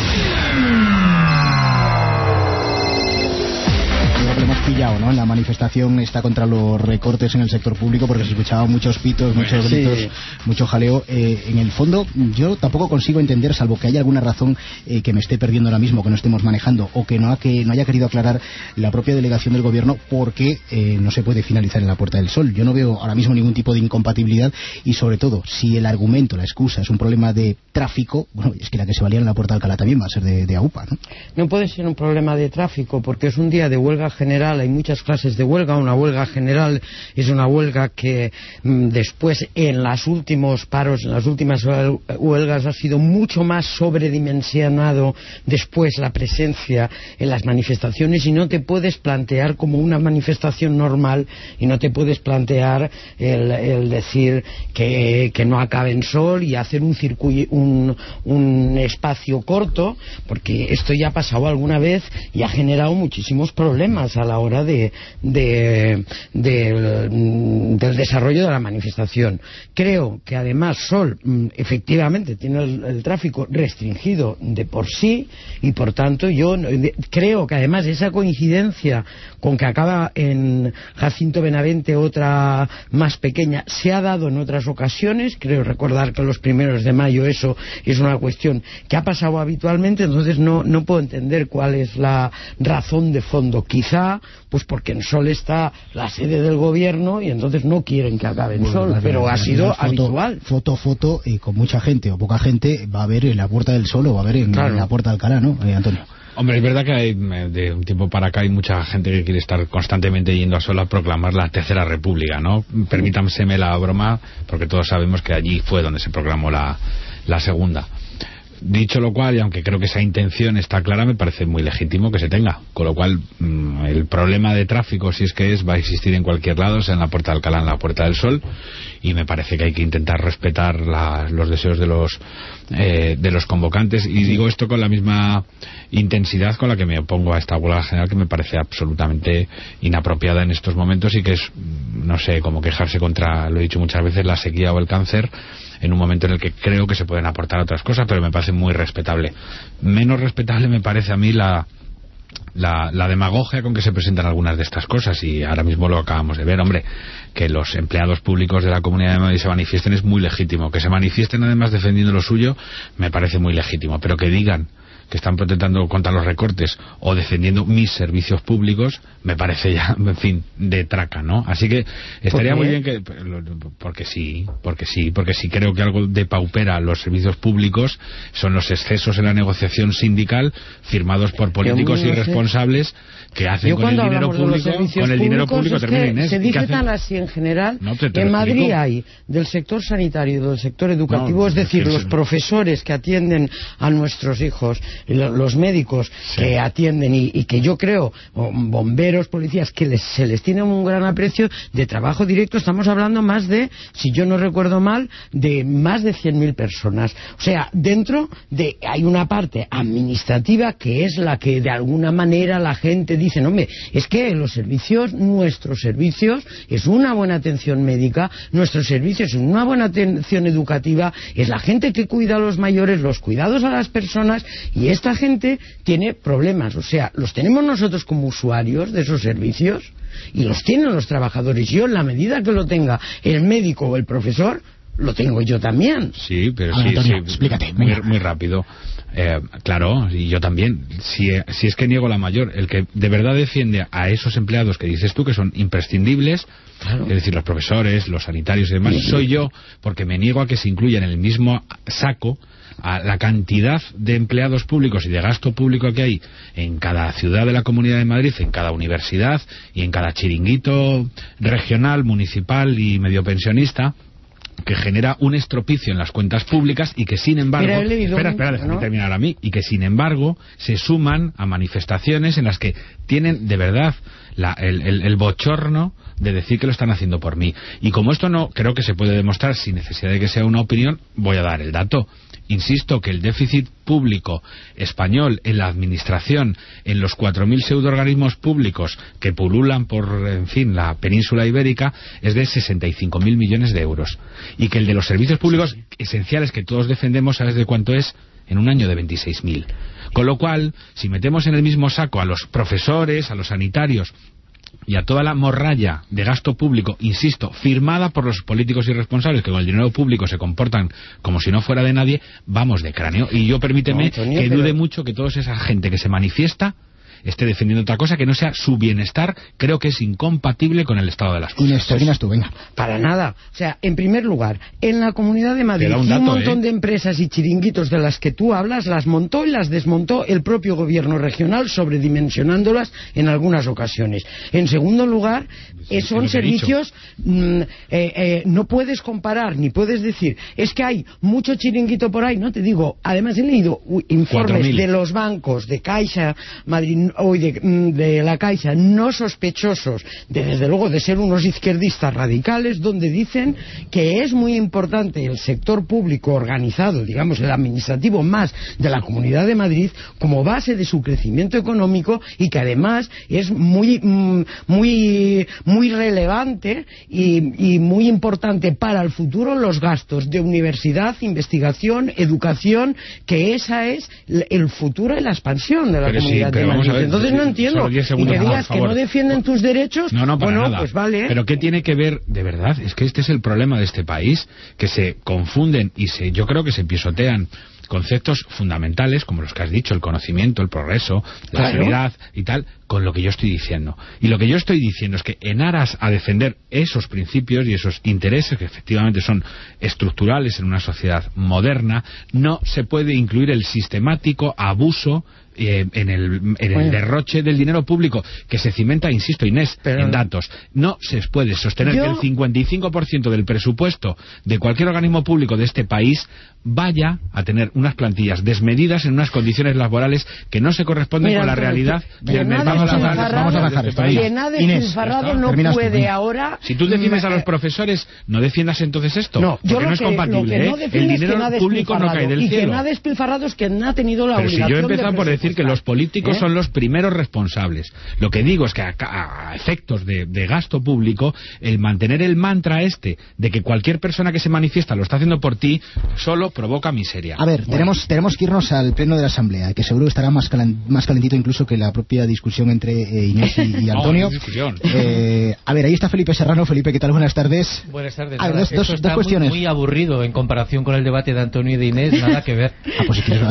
[SPEAKER 1] Lo hemos pillado, ¿no? En la manifestación está contra los recortes en el sector público, porque se escuchaban muchos pitos, muchos
[SPEAKER 23] sí.
[SPEAKER 1] gritos, mucho jaleo. Eh, en el fondo, yo tampoco consigo entender, salvo que haya alguna razón eh, que me esté perdiendo ahora mismo, que no estemos manejando, o que no, ha, que no haya querido aclarar la propia delegación del gobierno, por qué eh, no se puede finalizar en la Puerta del Sol. Yo no veo ahora mismo ningún tipo de incompatibilidad, y sobre todo, si el argumento, la excusa, es un problema de tráfico, bueno, es que la que se valía en la Puerta de Alcalá también va a ser de, de AUPA, ¿no?
[SPEAKER 23] No puede ser un problema de tráfico, porque es un día de huelga general, hay muchas clases de huelga. Una huelga general es una huelga que mmm, después en los últimos paros, en las últimas huelgas ha sido mucho más sobredimensionado después la presencia en las manifestaciones, y no te puedes plantear como una manifestación normal, y no te puedes plantear el, el decir que, que no acabe en sol y hacer un circuito, un, un espacio corto, porque esto ya ha pasado alguna vez y ha generado muchísimos problemas a la hora de, de, de, del desarrollo de la manifestación. Creo que además Sol efectivamente tiene el, el tráfico restringido de por sí, y por tanto yo de, creo que además esa coincidencia con que acaba en Jacinto Benavente otra más pequeña se ha dado en otras ocasiones. Creo recordar que los primeros de mayo eso es una cuestión que ha pasado habitualmente. Entonces no, no puedo entender cuál es la razón de fondo. Quizá pues porque en Sol está la sede del gobierno y entonces no quieren que acabe en Sol, bueno, pero ha sido
[SPEAKER 1] foto,
[SPEAKER 23] habitual.
[SPEAKER 1] Foto, foto, y con mucha gente o poca gente va a haber en la Puerta del Sol o va a haber en, claro. en la Puerta de Alcalá, ¿no, eh, Antonio?
[SPEAKER 24] Hombre, es verdad que hay, de un tiempo para acá hay mucha gente que quiere estar constantemente yendo a Sol a proclamar la Tercera República, ¿no? Permítanseme la broma, porque todos sabemos que allí fue donde se proclamó la, la Segunda. Dicho lo cual, y aunque creo que esa intención está clara, me parece muy legítimo que se tenga. Con lo cual, mmm, el problema de tráfico, si es que es, va a existir en cualquier lado, sea en la Puerta de Alcalá, en la Puerta del Sol, y me parece que hay que intentar respetar la, los deseos de los eh, de los convocantes. Y digo esto con la misma intensidad con la que me opongo a esta huelga general, que me parece absolutamente inapropiada en estos momentos y que es, no sé, como quejarse contra, lo he dicho muchas veces, la sequía o el cáncer, en un momento en el que creo que se pueden aportar otras cosas, pero me parece muy respetable. Menos respetable me parece a mí la, la, la demagogia con que se presentan algunas de estas cosas, y ahora mismo lo acabamos de ver. Hombre, que los empleados públicos de la Comunidad de Madrid se manifiesten es muy legítimo, que se manifiesten además defendiendo lo suyo me parece muy legítimo, pero que digan que están protestando contra los recortes o defendiendo mis servicios públicos, me parece ya, en fin, de traca, ¿no? Así que estaría muy bien que... Porque sí, porque sí, porque sí creo que algo depaupera los servicios públicos son los excesos en la negociación sindical firmados por políticos irresponsables que hacen con el dinero público, con el dinero público, termina Inés.
[SPEAKER 23] Se dice tan así en general, no, te, te en Madrid hay del sector sanitario y del sector educativo, no, es decir, es los profesores que atienden a nuestros hijos, los médicos sí. que atienden y, y que yo creo, bomberos, policías, que les, se les tiene un gran aprecio de trabajo directo. Estamos hablando más de, si yo no recuerdo mal, de más de cien mil personas. O sea, dentro de hay una parte administrativa que es la que de alguna manera la gente dice, hombre, es que los servicios, nuestros servicios, es una buena atención médica, nuestros servicios es una buena atención educativa, es la gente que cuida a los mayores, los cuidados a las personas, y esta gente tiene problemas. O sea, los tenemos nosotros como usuarios de esos servicios y los tienen los trabajadores. Yo, en la medida que lo tenga el médico o el profesor, lo tengo yo también.
[SPEAKER 24] Sí, pero
[SPEAKER 1] Ahora,
[SPEAKER 24] sí,
[SPEAKER 1] Antonio,
[SPEAKER 24] sí,
[SPEAKER 1] explícate.
[SPEAKER 24] Muy, muy rápido. Eh, claro, y yo también. Si, si es que niego la mayor, el que de verdad defiende a esos empleados que dices tú que son imprescindibles, claro, es decir, los profesores, los sanitarios y demás, sí, soy yo, porque me niego a que se incluyan en el mismo saco a la cantidad de empleados públicos y de gasto público que hay en cada ciudad de la Comunidad de Madrid, en cada universidad y en cada chiringuito regional, municipal y medio pensionista, que genera un estropicio en las cuentas públicas y que sin embargo espera, espera, déjame ¿no? terminar a mí y que sin embargo se suman a manifestaciones en las que tienen de verdad la, el, el, el bochorno de decir que lo están haciendo por mí. Y como esto no creo que se puede demostrar sin necesidad de que sea una opinión, voy a dar el dato. Insisto que el déficit público español en la administración, en los cuatro mil pseudoorganismos públicos que pululan por, en fin, la península ibérica, es de sesenta y cinco mil millones de euros. Y que el de los servicios públicos esenciales que todos defendemos, ¿sabes de cuánto es? En un año de veintiséis mil. Con lo cual, si metemos en el mismo saco a los profesores, a los sanitarios y a toda la morralla de gasto público, insisto, firmada por los políticos irresponsables que con el dinero público se comportan como si no fuera de nadie, vamos de cráneo. Y yo permíteme no, Antonio, que dude pero... mucho que toda esa gente que se manifiesta esté defendiendo otra cosa que no sea su bienestar. Creo que es incompatible con el estado de las cosas.
[SPEAKER 23] Inés, terminas tú, venga. Para nada. O sea, en primer lugar, en la Comunidad de Madrid un, dato, un montón ¿eh? de empresas y chiringuitos de las que tú hablas las montó y las desmontó el propio gobierno regional, sobredimensionándolas en algunas ocasiones. En segundo lugar, eh, son servicios mm, eh, eh, no puedes comparar ni puedes decir, es que hay mucho chiringuito por ahí, no te digo. Además he leído uh, informes de los bancos, de Caixa Madrid hoy de, de la Caixa, no sospechosos de, desde luego, de ser unos izquierdistas radicales, donde dicen que es muy importante el sector público organizado, digamos el administrativo más de la Comunidad de Madrid, como base de su crecimiento económico, y que además es muy muy muy relevante y, y muy importante para el futuro los gastos de universidad, investigación, educación, que esa es el futuro y la expansión de la
[SPEAKER 24] pero
[SPEAKER 23] Comunidad
[SPEAKER 24] sí,
[SPEAKER 23] de Madrid.
[SPEAKER 24] Ver,
[SPEAKER 23] entonces no entiendo y que digas que no defienden tus derechos.
[SPEAKER 24] No, no, para
[SPEAKER 23] bueno,
[SPEAKER 24] nada.
[SPEAKER 23] Pues vale.
[SPEAKER 24] Pero ¿qué tiene que ver? De verdad, es que este es el problema de este país, que se confunden y se, yo creo que se pisotean conceptos fundamentales como los que has dicho, el conocimiento, el progreso, la
[SPEAKER 23] claro.
[SPEAKER 24] seguridad y tal, con lo que yo estoy diciendo. Y lo que yo estoy diciendo es que en aras a defender esos principios y esos intereses que efectivamente son estructurales en una sociedad moderna, no se puede incluir el sistemático abuso Eh, en el, en el bueno. derroche del dinero público que se cimenta, insisto, Inés, Pero... en datos. No se puede sostener Yo... que el cincuenta y cinco por ciento del presupuesto de cualquier organismo público de este país vaya a tener unas plantillas desmedidas en unas condiciones laborales que no se corresponden
[SPEAKER 23] Mira,
[SPEAKER 24] con la
[SPEAKER 23] entonces,
[SPEAKER 24] realidad
[SPEAKER 23] que,
[SPEAKER 24] del
[SPEAKER 23] que
[SPEAKER 24] mercado laboral.
[SPEAKER 23] Vamos a bajar esto. Que nada despilfarrado no puede ahora...
[SPEAKER 24] Si tú defiendes a los profesores, no defiendas entonces esto.
[SPEAKER 23] No, yo
[SPEAKER 24] porque no es
[SPEAKER 23] que,
[SPEAKER 24] compatible.
[SPEAKER 23] Lo que no
[SPEAKER 24] ¿eh? El dinero
[SPEAKER 23] es que
[SPEAKER 24] público no cae del
[SPEAKER 23] y
[SPEAKER 24] cielo.
[SPEAKER 23] Y que nada despilfarrado es que no ha tenido la
[SPEAKER 24] Pero
[SPEAKER 23] obligación
[SPEAKER 24] si yo he empezado
[SPEAKER 23] de
[SPEAKER 24] por decir que los políticos
[SPEAKER 23] ¿Eh?
[SPEAKER 24] son los primeros responsables. Lo que digo es que a, a efectos de, de gasto público, el mantener el mantra este de que cualquier persona que se manifiesta lo está haciendo por ti, solo provoca miseria.
[SPEAKER 1] A ver, bueno. tenemos, tenemos que irnos al pleno de la Asamblea, que seguro estará más, calen, más calentito incluso que la propia discusión entre eh, Inés y, y Antonio.
[SPEAKER 24] No, discusión.
[SPEAKER 1] Eh, a ver, ahí está Felipe Serrano. Felipe, ¿qué tal? Buenas tardes.
[SPEAKER 2] Buenas tardes.
[SPEAKER 1] A ver,
[SPEAKER 2] nada,
[SPEAKER 1] dos, dos,
[SPEAKER 2] esto está
[SPEAKER 1] dos cuestiones.
[SPEAKER 2] Muy, muy aburrido en comparación con el debate de Antonio y de Inés, nada que ver.
[SPEAKER 1] Ah, pues si quieres...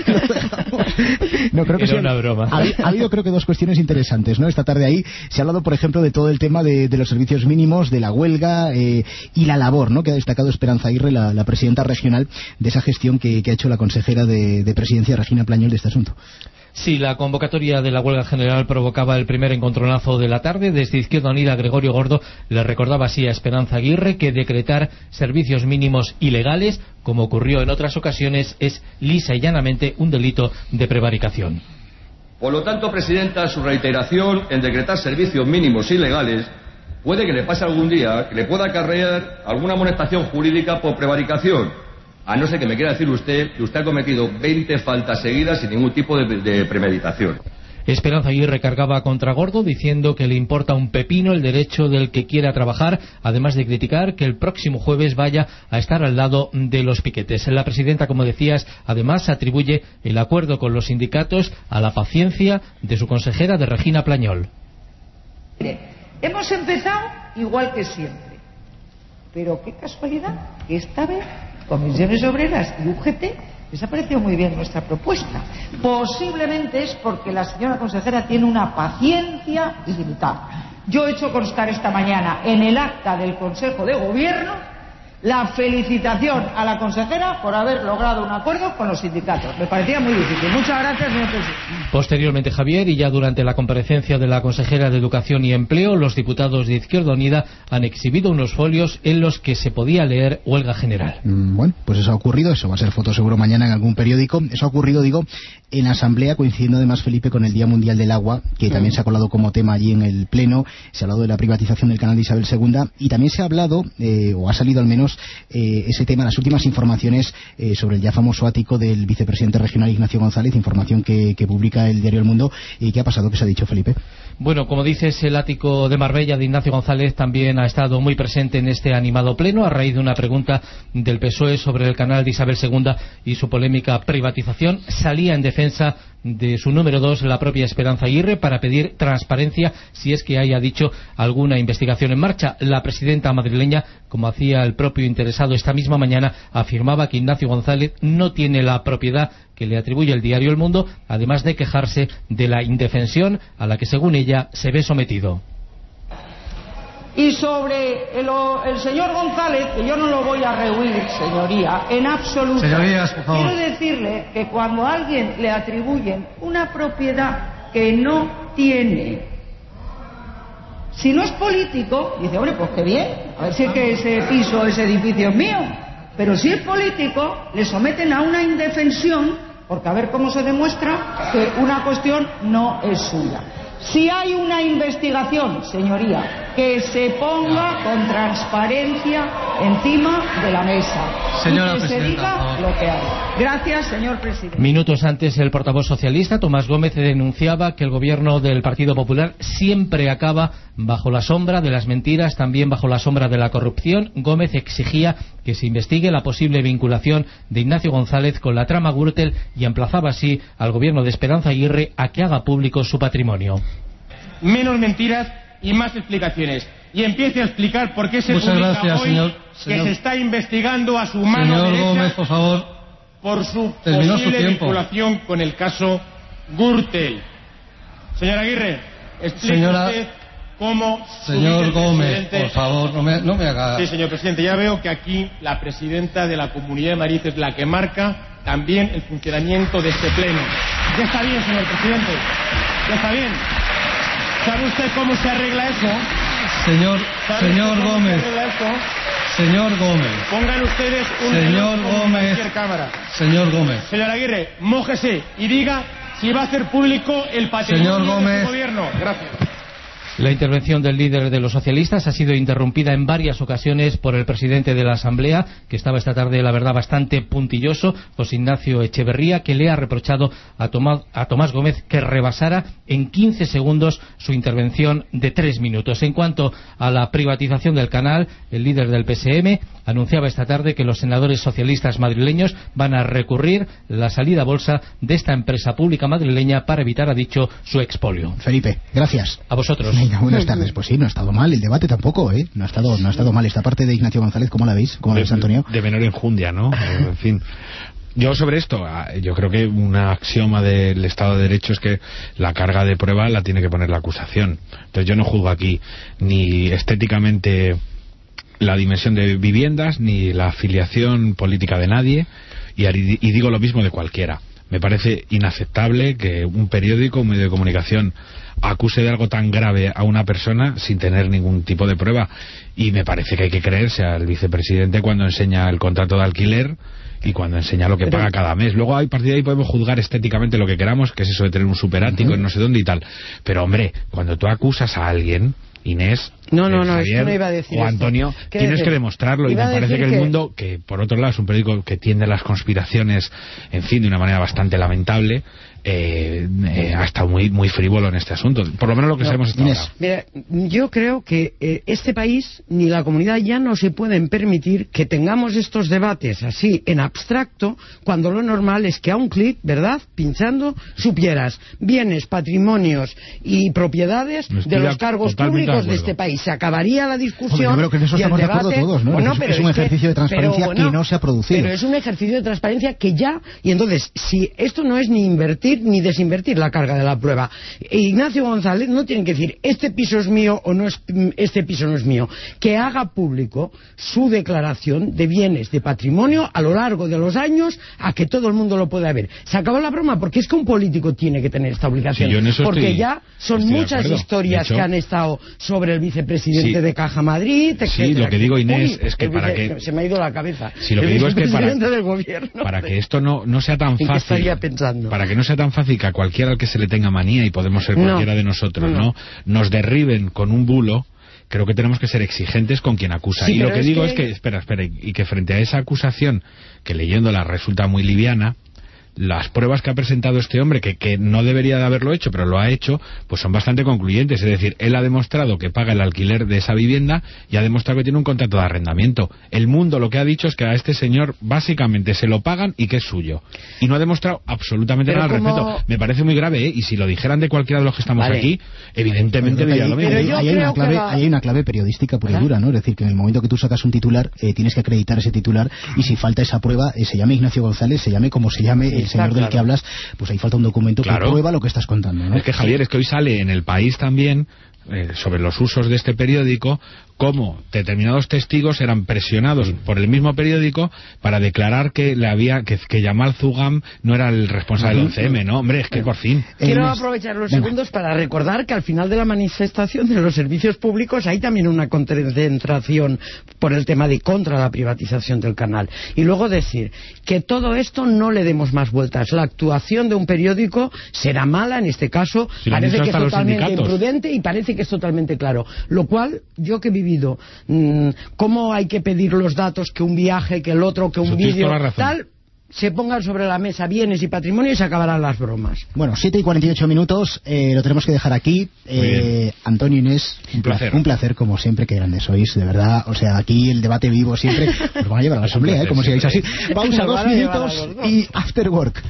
[SPEAKER 1] no, creo que
[SPEAKER 2] Era
[SPEAKER 1] sí,
[SPEAKER 2] una broma.
[SPEAKER 1] Ha, ha habido creo que dos cuestiones interesantes, ¿no? Esta tarde ahí se ha hablado, por ejemplo, de todo el tema de, de los servicios mínimos, de la huelga eh, y la labor, ¿no? Que ha destacado Esperanza Aguirre, la, la presidenta regional, de esa gestión que, que ha hecho la consejera de, de Presidencia, Regina Plañol, de este asunto.
[SPEAKER 2] Sí, la convocatoria de la huelga general provocaba el primer encontronazo de la tarde. Desde Izquierda Unida, Gregorio Gordo le recordaba así a Esperanza Aguirre que decretar servicios mínimos ilegales, como ocurrió en otras ocasiones, es lisa y llanamente un delito de prevaricación.
[SPEAKER 4] Por lo tanto, Presidenta, su reiteración en decretar servicios mínimos ilegales puede que le pase algún día que le pueda acarrear alguna amonestación jurídica por prevaricación. A no ser que me quiera decir usted que usted ha cometido veinte faltas seguidas sin ningún tipo de, de premeditación.
[SPEAKER 2] Esperanza Aguirre cargaba contra Gordo diciendo que le importa un pepino el derecho del que quiera trabajar, además de criticar que el próximo jueves vaya a estar al lado de los piquetes. La presidenta, como decías, además atribuye el acuerdo con los sindicatos a la paciencia de su consejera, de Regina Plañol.
[SPEAKER 5] Mire, hemos empezado igual que siempre, pero qué casualidad que esta vez Comisiones Obreras y U G T les ha parecido muy bien nuestra propuesta. Posiblemente es porque la señora consejera tiene una paciencia ilimitada. Yo he hecho constar esta mañana en el acta del Consejo de Gobierno la felicitación a la consejera por haber logrado un acuerdo con los sindicatos. Me parecía muy difícil. Muchas gracias, señor presidente.
[SPEAKER 2] Posteriormente, Javier, y ya durante la comparecencia de la consejera de Educación y Empleo, los diputados de Izquierda Unida han exhibido unos folios en los que se podía leer huelga general.
[SPEAKER 1] Mm, bueno, pues eso ha ocurrido, eso va a ser foto seguro mañana en algún periódico. Eso ha ocurrido, digo, en la Asamblea, coincidiendo además, Felipe, con el Día Mundial del Agua, que sí. también se ha colado como tema allí en el Pleno. Se ha hablado de la privatización del canal de Isabel segunda y también se ha hablado, eh, o ha salido al menos, eh, ese tema, las últimas informaciones eh, sobre el ya famoso ático del vicepresidente regional Ignacio González, información que, que publica el diario El Mundo. ¿Y qué ha pasado? ¿Qué se ha dicho, Felipe?
[SPEAKER 2] Bueno, como dices, el ático de Marbella de Ignacio González también ha estado muy presente en este animado pleno a raíz de una pregunta del P S O E sobre el canal de Isabel segunda y su polémica privatización. Salía en defensa de su número dos, la propia Esperanza Aguirre, para pedir transparencia si es que haya dicho alguna investigación en marcha. La presidenta madrileña, como hacía el propio interesado esta misma mañana, afirmaba que Ignacio González no tiene la propiedad que le atribuye el diario El Mundo, además de quejarse de la indefensión a la que, según ella, se ve sometido.
[SPEAKER 5] Y sobre el, el señor González, que yo no lo voy a rehuir, señoría, en absoluto.
[SPEAKER 6] Señorías, por favor.
[SPEAKER 5] Quiero decirle que cuando a alguien le atribuyen una propiedad que no tiene, si no es político, dice, hombre, pues qué bien, a ver si es que ese piso, ese edificio es mío. Pero si es político, le someten a una indefensión, porque a ver cómo se demuestra que una cuestión no es suya. Si hay una investigación, señoría, que se ponga con transparencia encima de la mesa.
[SPEAKER 6] Señora
[SPEAKER 5] y que se diga lo que hay. Gracias, señor presidente.
[SPEAKER 2] Minutos antes, el portavoz socialista, Tomás Gómez, denunciaba que el gobierno del Partido Popular siempre acaba bajo la sombra de las mentiras, también bajo la sombra de la corrupción. Gómez exigía que se investigue la posible vinculación de Ignacio González con la trama Gürtel y emplazaba así al gobierno de Esperanza Aguirre a que haga público su patrimonio.
[SPEAKER 7] Menos mentiras y más explicaciones. Y empiece a explicar por qué se
[SPEAKER 6] Muchas
[SPEAKER 7] publica
[SPEAKER 6] gracias,
[SPEAKER 7] hoy
[SPEAKER 6] señor,
[SPEAKER 7] que
[SPEAKER 6] señor,
[SPEAKER 7] se está investigando a su mano
[SPEAKER 6] señor
[SPEAKER 7] derecha
[SPEAKER 6] Gómez, por favor.
[SPEAKER 7] por su
[SPEAKER 6] Terminó
[SPEAKER 7] posible
[SPEAKER 6] su tiempo.
[SPEAKER 7] vinculación con el caso Gürtel. Señora Aguirre, explique
[SPEAKER 6] Señora,
[SPEAKER 7] usted cómo...
[SPEAKER 6] Señor Gómez, por favor, no me, no me haga...
[SPEAKER 7] Sí, señor presidente, ya veo que aquí la presidenta de la Comunidad de Madrid es la que marca también el funcionamiento de este pleno. Ya está bien, señor presidente, ya está bien. ¿Sabe usted cómo se arregla eso?
[SPEAKER 6] Señor, señor
[SPEAKER 7] cómo
[SPEAKER 6] Gómez,
[SPEAKER 7] se arregla eso?
[SPEAKER 6] Señor Gómez.
[SPEAKER 7] Pongan ustedes un
[SPEAKER 6] Señor
[SPEAKER 7] reloj como
[SPEAKER 6] Gómez.
[SPEAKER 7] cualquier cámara.
[SPEAKER 6] Señor Gómez.
[SPEAKER 7] Señor Aguirre, mójese y diga si va a hacer público el patrimonio
[SPEAKER 6] Señor Gómez.
[SPEAKER 7] de su gobierno. Gracias.
[SPEAKER 2] La intervención del líder de los socialistas ha sido interrumpida en varias ocasiones por el presidente de la Asamblea, que estaba esta tarde, la verdad, bastante puntilloso, José Ignacio Echeverría, que le ha reprochado a Tomás, a Tomás Gómez que rebasara en quince segundos su intervención de tres minutos. En cuanto a la privatización del canal, el líder del P S M anunciaba esta tarde que los senadores socialistas madrileños van a recurrir la salida a bolsa de esta empresa pública madrileña para evitar, ha dicho, su expolio.
[SPEAKER 1] Felipe, gracias.
[SPEAKER 2] A vosotros.
[SPEAKER 1] Venga, buenas tardes. Pues sí, no ha estado mal el debate tampoco, ¿eh? No ha estado, no ha estado mal esta parte de Ignacio González. ¿Cómo la veis? ¿Cómo la ves, Antonio?
[SPEAKER 24] De menor enjundia, ¿no? En fin. Yo sobre esto, yo creo que un axioma del Estado de Derecho es que la carga de prueba la tiene que poner la acusación. Entonces yo no juzgo aquí ni estéticamente la dimensión de viviendas ni la afiliación política de nadie, y, y digo lo mismo de cualquiera. Me parece inaceptable que un periódico, un medio de comunicación, acuse de algo tan grave a una persona sin tener ningún tipo de prueba, y me parece que hay que creerse al vicepresidente cuando enseña el contrato de alquiler y cuando enseña lo que
[SPEAKER 23] Pero...
[SPEAKER 24] paga cada mes. Luego a partir de ahí podemos juzgar estéticamente lo que queramos, que es eso de tener un superático uh-huh. en no sé dónde y tal, pero hombre, cuando tú acusas a alguien, Inés,
[SPEAKER 23] no, no,
[SPEAKER 24] eh,
[SPEAKER 23] no, Javier, esto no iba a decir
[SPEAKER 24] o Antonio, tienes
[SPEAKER 23] decir?
[SPEAKER 24] que demostrarlo, y me parece que el
[SPEAKER 23] que...
[SPEAKER 24] mundo, que por otro lado es un periódico que tiende a las conspiraciones, en fin, de una manera bastante lamentable, eh, eh, ha estado muy, muy frívolo en este asunto, por lo menos lo que
[SPEAKER 23] no,
[SPEAKER 24] sabemos hasta
[SPEAKER 23] Inés.
[SPEAKER 24] ahora.
[SPEAKER 23] Mira, yo creo que eh, este país ni la comunidad ya no se pueden permitir que tengamos estos debates así en abstracto, cuando lo normal es que a un clic, ¿verdad?, pinchando, supieras bienes, patrimonios y propiedades de los cargos públicos de, de este país. Se acabaría la discusión.
[SPEAKER 1] Hombre, yo creo que en eso
[SPEAKER 23] y
[SPEAKER 1] estamos
[SPEAKER 23] el
[SPEAKER 1] de acuerdo
[SPEAKER 23] debate,
[SPEAKER 1] todos, ¿no?
[SPEAKER 23] Bueno,
[SPEAKER 1] es,
[SPEAKER 23] pero
[SPEAKER 1] es un
[SPEAKER 23] es
[SPEAKER 1] ejercicio
[SPEAKER 23] que,
[SPEAKER 1] de transparencia
[SPEAKER 23] pero, bueno,
[SPEAKER 1] que no se ha producido.
[SPEAKER 23] Pero es un ejercicio de transparencia que ya... Y entonces, si esto no es ni invertir ni desinvertir la carga de la prueba, e Ignacio González no tiene que decir este piso es mío o no es, este piso no es mío, que haga público su declaración de bienes, de patrimonio a lo largo de los años, a que todo el mundo lo pueda ver. Se acabó la broma, porque es que un político tiene que tener esta obligación,
[SPEAKER 24] sí, yo en eso
[SPEAKER 23] porque
[SPEAKER 24] estoy,
[SPEAKER 23] ya son muchas historias hecho, que han estado sobre el vicepresidente sí, de Caja Madrid, etcétera.
[SPEAKER 24] Sí, lo que digo, Inés, Uy, es que para
[SPEAKER 23] vice,
[SPEAKER 24] que...
[SPEAKER 23] se me ha ido la cabeza.
[SPEAKER 24] Sí, lo
[SPEAKER 23] el
[SPEAKER 24] que digo es que para,
[SPEAKER 23] del gobierno,
[SPEAKER 24] para que esto no, no sea tan fácil, para que no sea tan fácil que a cualquiera al que se le tenga manía, y podemos ser cualquiera no, de nosotros, no, no. ¿no? nos derriben con un bulo, creo que tenemos que ser exigentes con quien acusa. Sí, y lo que es digo que... es que, espera, espera, y que frente a esa acusación, que leyéndola resulta muy liviana, las pruebas que ha presentado este hombre, que, que no debería de haberlo hecho, pero lo ha hecho, pues son bastante concluyentes. Es decir, él ha demostrado que paga el alquiler de esa vivienda y ha demostrado que tiene un contrato de arrendamiento. El mundo lo que ha dicho es que a este señor básicamente se lo pagan y que es suyo. Y no ha demostrado absolutamente pero nada al como... respecto. Me parece muy grave, ¿eh? Y si lo dijeran de cualquiera de los que estamos vale. aquí, evidentemente diría lo mismo.
[SPEAKER 1] Ahí hay una clave, la... hay una clave periodística pura y dura, ¿no? Es decir, que en el momento que tú sacas un titular, eh, tienes que acreditar ese titular, y si falta esa prueba, eh, se llame Ignacio González, se llame como se llame el señor del claro. que hablas, pues ahí falta un documento claro. que prueba lo que estás contando, ¿no?
[SPEAKER 24] Es que, Javier, es que hoy sale en El País también, eh, sobre los usos de este periódico, cómo determinados testigos eran presionados sí. por el mismo periódico para declarar que le había que, que Yamal Zugam no era el responsable del once eme, ¿no? Hombre, es que por fin...
[SPEAKER 23] Quiero aprovechar los Venga. segundos para recordar que al final de la manifestación de los servicios públicos hay también una concentración por el tema de contra la privatización del canal. Y luego decir que todo esto no le demos más vueltas. La actuación de un periódico será mala, en este caso, si parece que es totalmente imprudente y parece que es totalmente claro. Lo cual, yo que viví cómo hay que pedir los datos, que un viaje, que el otro, que un vídeo, tal, se pongan sobre la mesa bienes y patrimonio y se acabarán las bromas.
[SPEAKER 1] Bueno, siete y cuarenta y ocho minutos, eh, lo tenemos que dejar aquí. Eh, Antonio, Inés,
[SPEAKER 24] un placer.
[SPEAKER 1] Un placer, como siempre, que grandes sois, de verdad. O sea, aquí el debate vivo siempre. Nos van a llevar a la asamblea, ¿eh? Como sigáis así. Pausa, dos minutos y after work.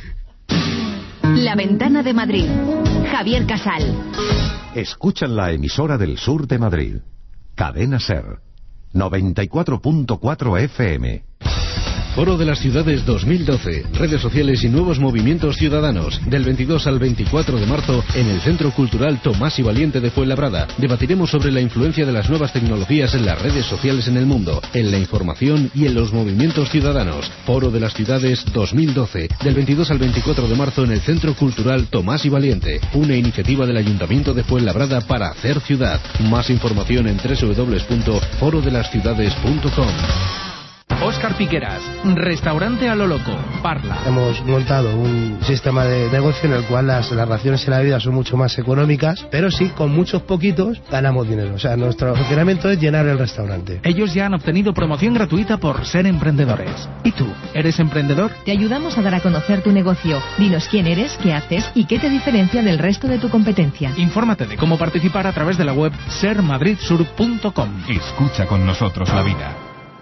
[SPEAKER 10] La Ventana de Madrid. Javier Casal.
[SPEAKER 11] Escuchan la emisora del sur de Madrid. Cadena SER, noventa y cuatro punto cuatro F M.
[SPEAKER 8] Foro de las Ciudades dos mil doce. Redes sociales y nuevos movimientos ciudadanos. Del veintidós al veinticuatro de marzo en el Centro Cultural Tomás y Valiente de Fuenlabrada. Debatiremos sobre la influencia de las nuevas tecnologías en las redes sociales en el mundo, en la información y en los movimientos ciudadanos. Foro de las Ciudades dos mil doce. Del veintidós al veinticuatro de marzo en el Centro Cultural Tomás y Valiente. Una iniciativa del Ayuntamiento de Fuenlabrada para hacer ciudad. Más información en doble u doble u doble u punto foro de las ciudades punto com.
[SPEAKER 13] Óscar Piqueras, restaurante a lo loco, Parla.
[SPEAKER 9] Hemos montado un sistema de negocio en el cual las, las raciones en la vida son mucho más económicas, pero sí, con muchos poquitos ganamos dinero. O sea, nuestro funcionamiento es llenar el restaurante.
[SPEAKER 13] Ellos ya han obtenido promoción gratuita por ser emprendedores. ¿Y tú, eres emprendedor?
[SPEAKER 15] Te ayudamos a dar a conocer tu negocio. Dinos quién eres, qué haces y qué te diferencia del resto de tu competencia.
[SPEAKER 13] Infórmate de cómo participar a través de la web ser madrid sur punto com.
[SPEAKER 12] Escucha con nosotros la vida.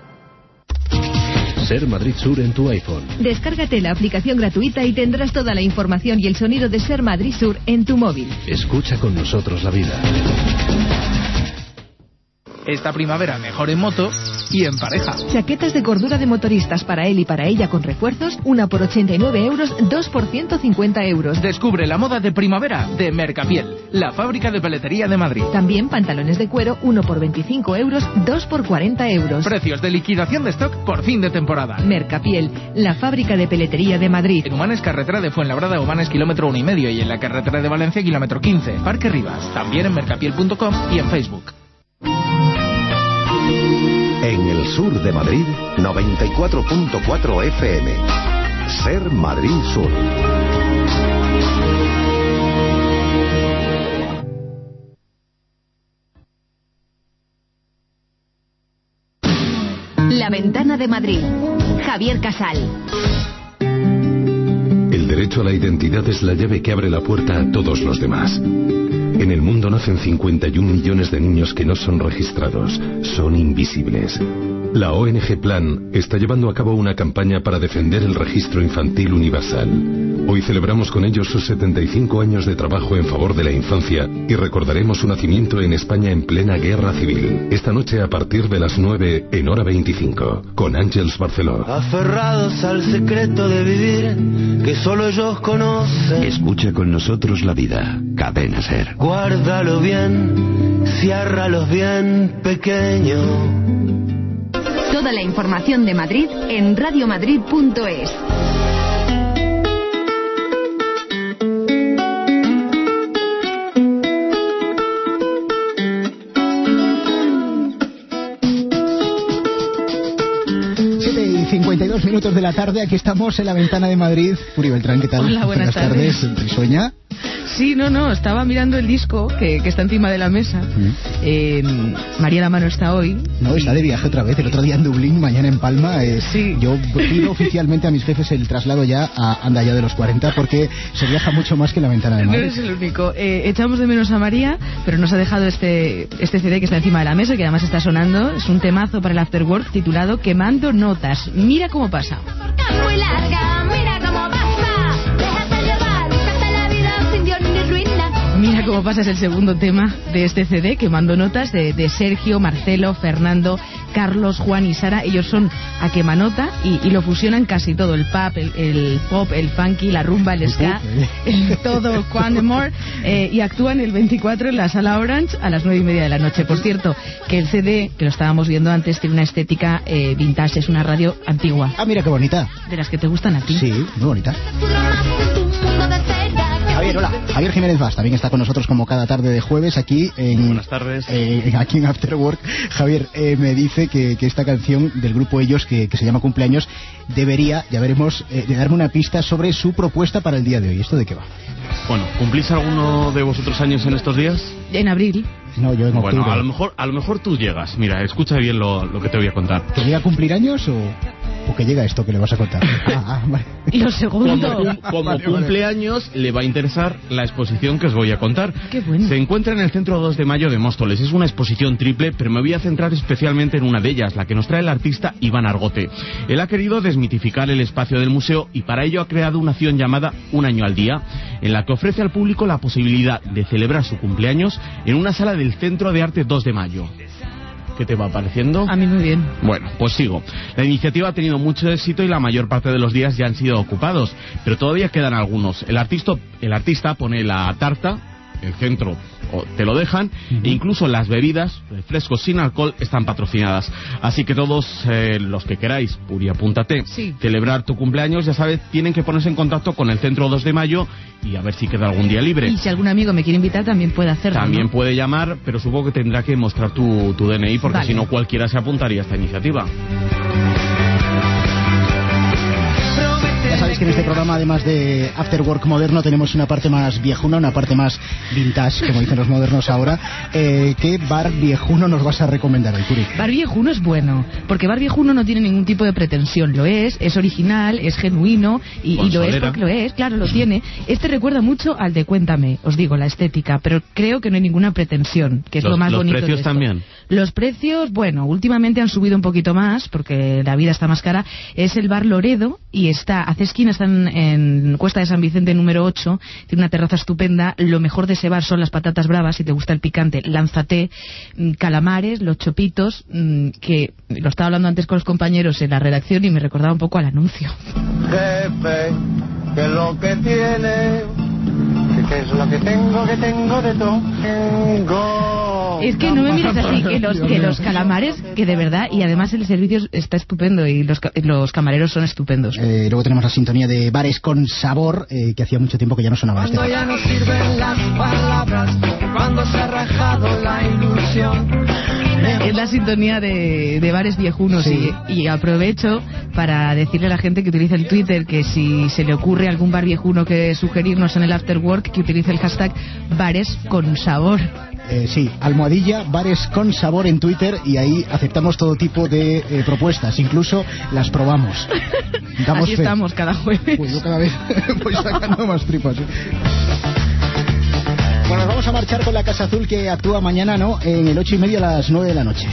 [SPEAKER 8] Ser Madrid Sur en tu iPhone.
[SPEAKER 15] Descárgate la aplicación gratuita y tendrás toda la información y el sonido de Ser Madrid Sur en tu móvil.
[SPEAKER 8] Escucha con nosotros la vida.
[SPEAKER 13] Esta primavera mejor en moto y en pareja.
[SPEAKER 15] Chaquetas de cordura de motoristas para él y para ella con refuerzos, una por ochenta y nueve euros, dos por ciento cincuenta euros.
[SPEAKER 13] Descubre la moda de primavera de Mercapiel, la fábrica de peletería de Madrid.
[SPEAKER 15] También pantalones de cuero, uno por veinticinco euros, dos por cuarenta euros.
[SPEAKER 13] Precios de liquidación de stock por fin de temporada.
[SPEAKER 15] Mercapiel, la fábrica de peletería de Madrid.
[SPEAKER 13] En Humanes, carretera de Fuenlabrada, Humanes, kilómetro uno y medio, y en la carretera de Valencia, kilómetro quince. Parque Rivas, también en mercapiel punto com y en Facebook.
[SPEAKER 11] En el sur de Madrid, noventa y cuatro punto cuatro F M. Ser Madrid Sur.
[SPEAKER 10] La Ventana de Madrid. Javier Casal.
[SPEAKER 3] El derecho a la identidad es la llave que abre la puerta a todos los demás. En el mundo nacen cincuenta y un millones de niños que no son registrados, son invisibles. La O N G Plan está llevando a cabo una campaña para defender el registro infantil universal. Hoy celebramos con ellos sus setenta y cinco años de trabajo en favor de la infancia y recordaremos su nacimiento en España en plena guerra civil. Esta noche a partir de las nueve en Hora veinticinco, con Ángeles Barceló.
[SPEAKER 17] Aferrados al secreto de vivir que solo ellos conocen.
[SPEAKER 18] Escucha con nosotros la vida. Cadena Ser.
[SPEAKER 17] Guárdalo bien, ciérralos bien pequeño.
[SPEAKER 10] Toda la información de Madrid en radio madrid punto es.
[SPEAKER 1] cincuenta y dos minutos de la tarde, aquí estamos en la Ventana de Madrid. Uri Beltrán, ¿qué tal?
[SPEAKER 14] Hola, buenas, buenas tardes.
[SPEAKER 1] tardes. ¿Risueña?
[SPEAKER 14] Sí, no, no, estaba mirando el disco que, que está encima de la mesa. Mm. Eh, María Lamano está hoy.
[SPEAKER 1] No, está de viaje otra vez, el otro día en Dublín, mañana en Palma. Eh,
[SPEAKER 14] sí.
[SPEAKER 1] Yo pido oficialmente a mis jefes el traslado ya a Andaya de los cuarenta porque se viaja mucho más que en la Ventana de Madrid.
[SPEAKER 14] No eres el único. Eh, echamos de menos a María, pero nos ha dejado este, este C D que está encima de la mesa, que además está sonando. Es un temazo para el Afterwork titulado Quemando Notas. Mira cómo pasa.
[SPEAKER 16] Muy larga, mira cómo pasa. Déjate llevar, déjate la vida sin Dios ni ruina.
[SPEAKER 14] Mira cómo pasa, es el segundo tema de este C D, Quemando Notas, de, de Sergio, Marcelo, Fernando, Carlos, Juan y Sara. Ellos son a quemanota y, y lo fusionan casi todo, el pop, el, el pop, el funky, la rumba, el ska, el todo, Quandemore, eh, y actúan el veinticuatro en la Sala Orange a las nueve y media de la noche. Por cierto, que el C D, que lo estábamos viendo antes, tiene una estética eh, vintage, es una radio antigua.
[SPEAKER 1] Ah, mira qué bonita.
[SPEAKER 14] De las que te gustan a ti.
[SPEAKER 1] Sí, muy bonita. Javier, hola. Javier Jiménez Vaz también está con nosotros como cada tarde de jueves aquí en...
[SPEAKER 26] Buenas tardes.
[SPEAKER 1] Eh, aquí en Afterwork. Javier, eh, me dice que, que esta canción del grupo Ellos, que, que se llama Cumpleaños, debería, ya veremos, eh, de darme una pista sobre su propuesta para el día de hoy. ¿Esto de qué va?
[SPEAKER 26] Bueno, ¿cumplís alguno de vosotros años en estos días?
[SPEAKER 14] En abril.
[SPEAKER 1] No, yo en octubre.
[SPEAKER 26] Bueno, a lo mejor, a lo mejor tú llegas. Mira, escucha bien lo, lo que te voy a contar.
[SPEAKER 1] ¿Que llega a cumplir años o, o que llega esto que le vas a contar? Ah, ah, vale.
[SPEAKER 14] Y lo segundo.
[SPEAKER 26] Como, como vale, cumpleaños vale. Le va a interesar la exposición que os voy a contar.
[SPEAKER 14] Qué bueno.
[SPEAKER 26] Se encuentra en el Centro dos de Mayo de Móstoles. Es una exposición triple, pero me voy a centrar especialmente en una de ellas, la que nos trae el artista Iván Argote. Él ha querido desmitificar el espacio del museo y para ello ha creado una acción llamada Un Año al Día, en la que ofrece al público la posibilidad de celebrar su cumpleaños en una sala del Centro de Arte dos de Mayo. ¿Qué te va pareciendo?
[SPEAKER 14] A mí muy bien.
[SPEAKER 26] Bueno, pues sigo. La iniciativa ha tenido mucho éxito y la mayor parte de los días ya han sido ocupados, pero todavía quedan algunos. El artista, el artista pone la tarta, el centro te lo dejan, uh-huh. e incluso las bebidas, refrescos sin alcohol, están patrocinadas. Así que todos eh, los que queráis, Puri, apúntate,
[SPEAKER 14] sí.
[SPEAKER 26] celebrar tu cumpleaños, ya sabes, tienen que ponerse en contacto con el centro dos de mayo y a ver si queda algún día libre.
[SPEAKER 14] Y si algún amigo me quiere invitar, también puede hacerlo.
[SPEAKER 26] También
[SPEAKER 14] ¿no?
[SPEAKER 26] puede llamar, pero supongo que tendrá que mostrar tu, tu D N I, porque
[SPEAKER 14] vale.
[SPEAKER 26] si no cualquiera se apuntaría a esta iniciativa.
[SPEAKER 1] Ya sabéis que en este programa, además de After Work moderno, tenemos una parte más viejuna, una parte más vintage, como dicen los modernos ahora. Eh, ¿Qué bar viejuno nos vas a recomendar hoy, Puri?
[SPEAKER 14] Bar viejuno es bueno, porque bar viejuno no tiene ningún tipo de pretensión. Lo es, es original, es genuino, y, y lo es porque lo es, claro, lo tiene. Este recuerda mucho al de Cuéntame, os digo, la estética, pero creo que no hay ninguna pretensión, que es
[SPEAKER 26] los,
[SPEAKER 14] lo más
[SPEAKER 26] los
[SPEAKER 14] bonito de
[SPEAKER 26] precios
[SPEAKER 14] esto.
[SPEAKER 26] También.
[SPEAKER 14] Los precios, bueno, últimamente han subido un poquito más, porque la vida está más cara. Es el bar Loredo, y está, hace esquina, está en, en Cuesta de San Vicente número ocho, tiene una terraza estupenda. Lo mejor de ese bar son las patatas bravas, si te gusta el picante, lánzate, calamares, los chopitos, que lo estaba hablando antes con los compañeros en la redacción y me recordaba un poco al anuncio.
[SPEAKER 17] Jefe, que es lo que tiene, que es lo que tengo, que tengo de todo, tengo.
[SPEAKER 14] Es que no me mires así, que los, que los calamares, que de verdad, y además el servicio está estupendo y los, los camareros son estupendos.
[SPEAKER 1] Eh, luego tenemos la sintonía de Bares con Sabor, eh, que hacía mucho tiempo que ya no sonaba este.
[SPEAKER 17] Cuando ya no sirven las palabras, cuando se ha rajado la ilusión.
[SPEAKER 14] Es la sintonía de, de bares viejunos, sí. y, y aprovecho para decirle a la gente que utilice el Twitter que si se le ocurre algún bar viejuno que sugerirnos en el After Work, que utilice el hashtag Bares con Sabor.
[SPEAKER 1] Eh, sí, almohadilla Bares con Sabor en Twitter, y ahí aceptamos todo tipo de eh, propuestas, incluso las probamos. Damos
[SPEAKER 14] Así
[SPEAKER 1] fe.
[SPEAKER 14] Estamos cada jueves.
[SPEAKER 1] Pues yo cada vez voy sacando más tripas. ¿eh? Bueno, nos vamos a marchar con la Casa Azul, que actúa mañana, ¿no? En el ocho y media a las nueve de la noche.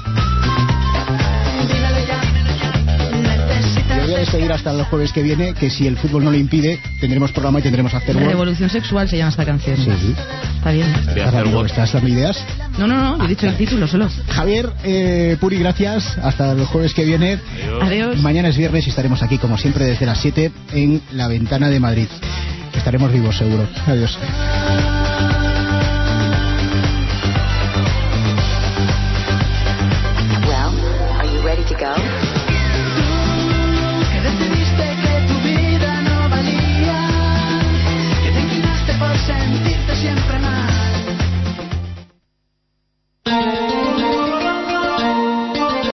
[SPEAKER 1] Me voy a despedir hasta el jueves que viene, que si el fútbol no lo impide, tendremos programa y tendremos After Work.
[SPEAKER 14] Revolución Sexual se llama esta canción.
[SPEAKER 1] Sí, sí.
[SPEAKER 14] Está bien.
[SPEAKER 1] ¿Estás dando ideas?
[SPEAKER 14] No, no, no, yo he dicho el título solo.
[SPEAKER 1] Javier, eh, Puri, gracias. Hasta el jueves que viene.
[SPEAKER 14] Adiós. Adiós.
[SPEAKER 1] Mañana es viernes y estaremos aquí, como siempre, desde las siete en La Ventana de Madrid. Estaremos vivos, seguro. Adiós.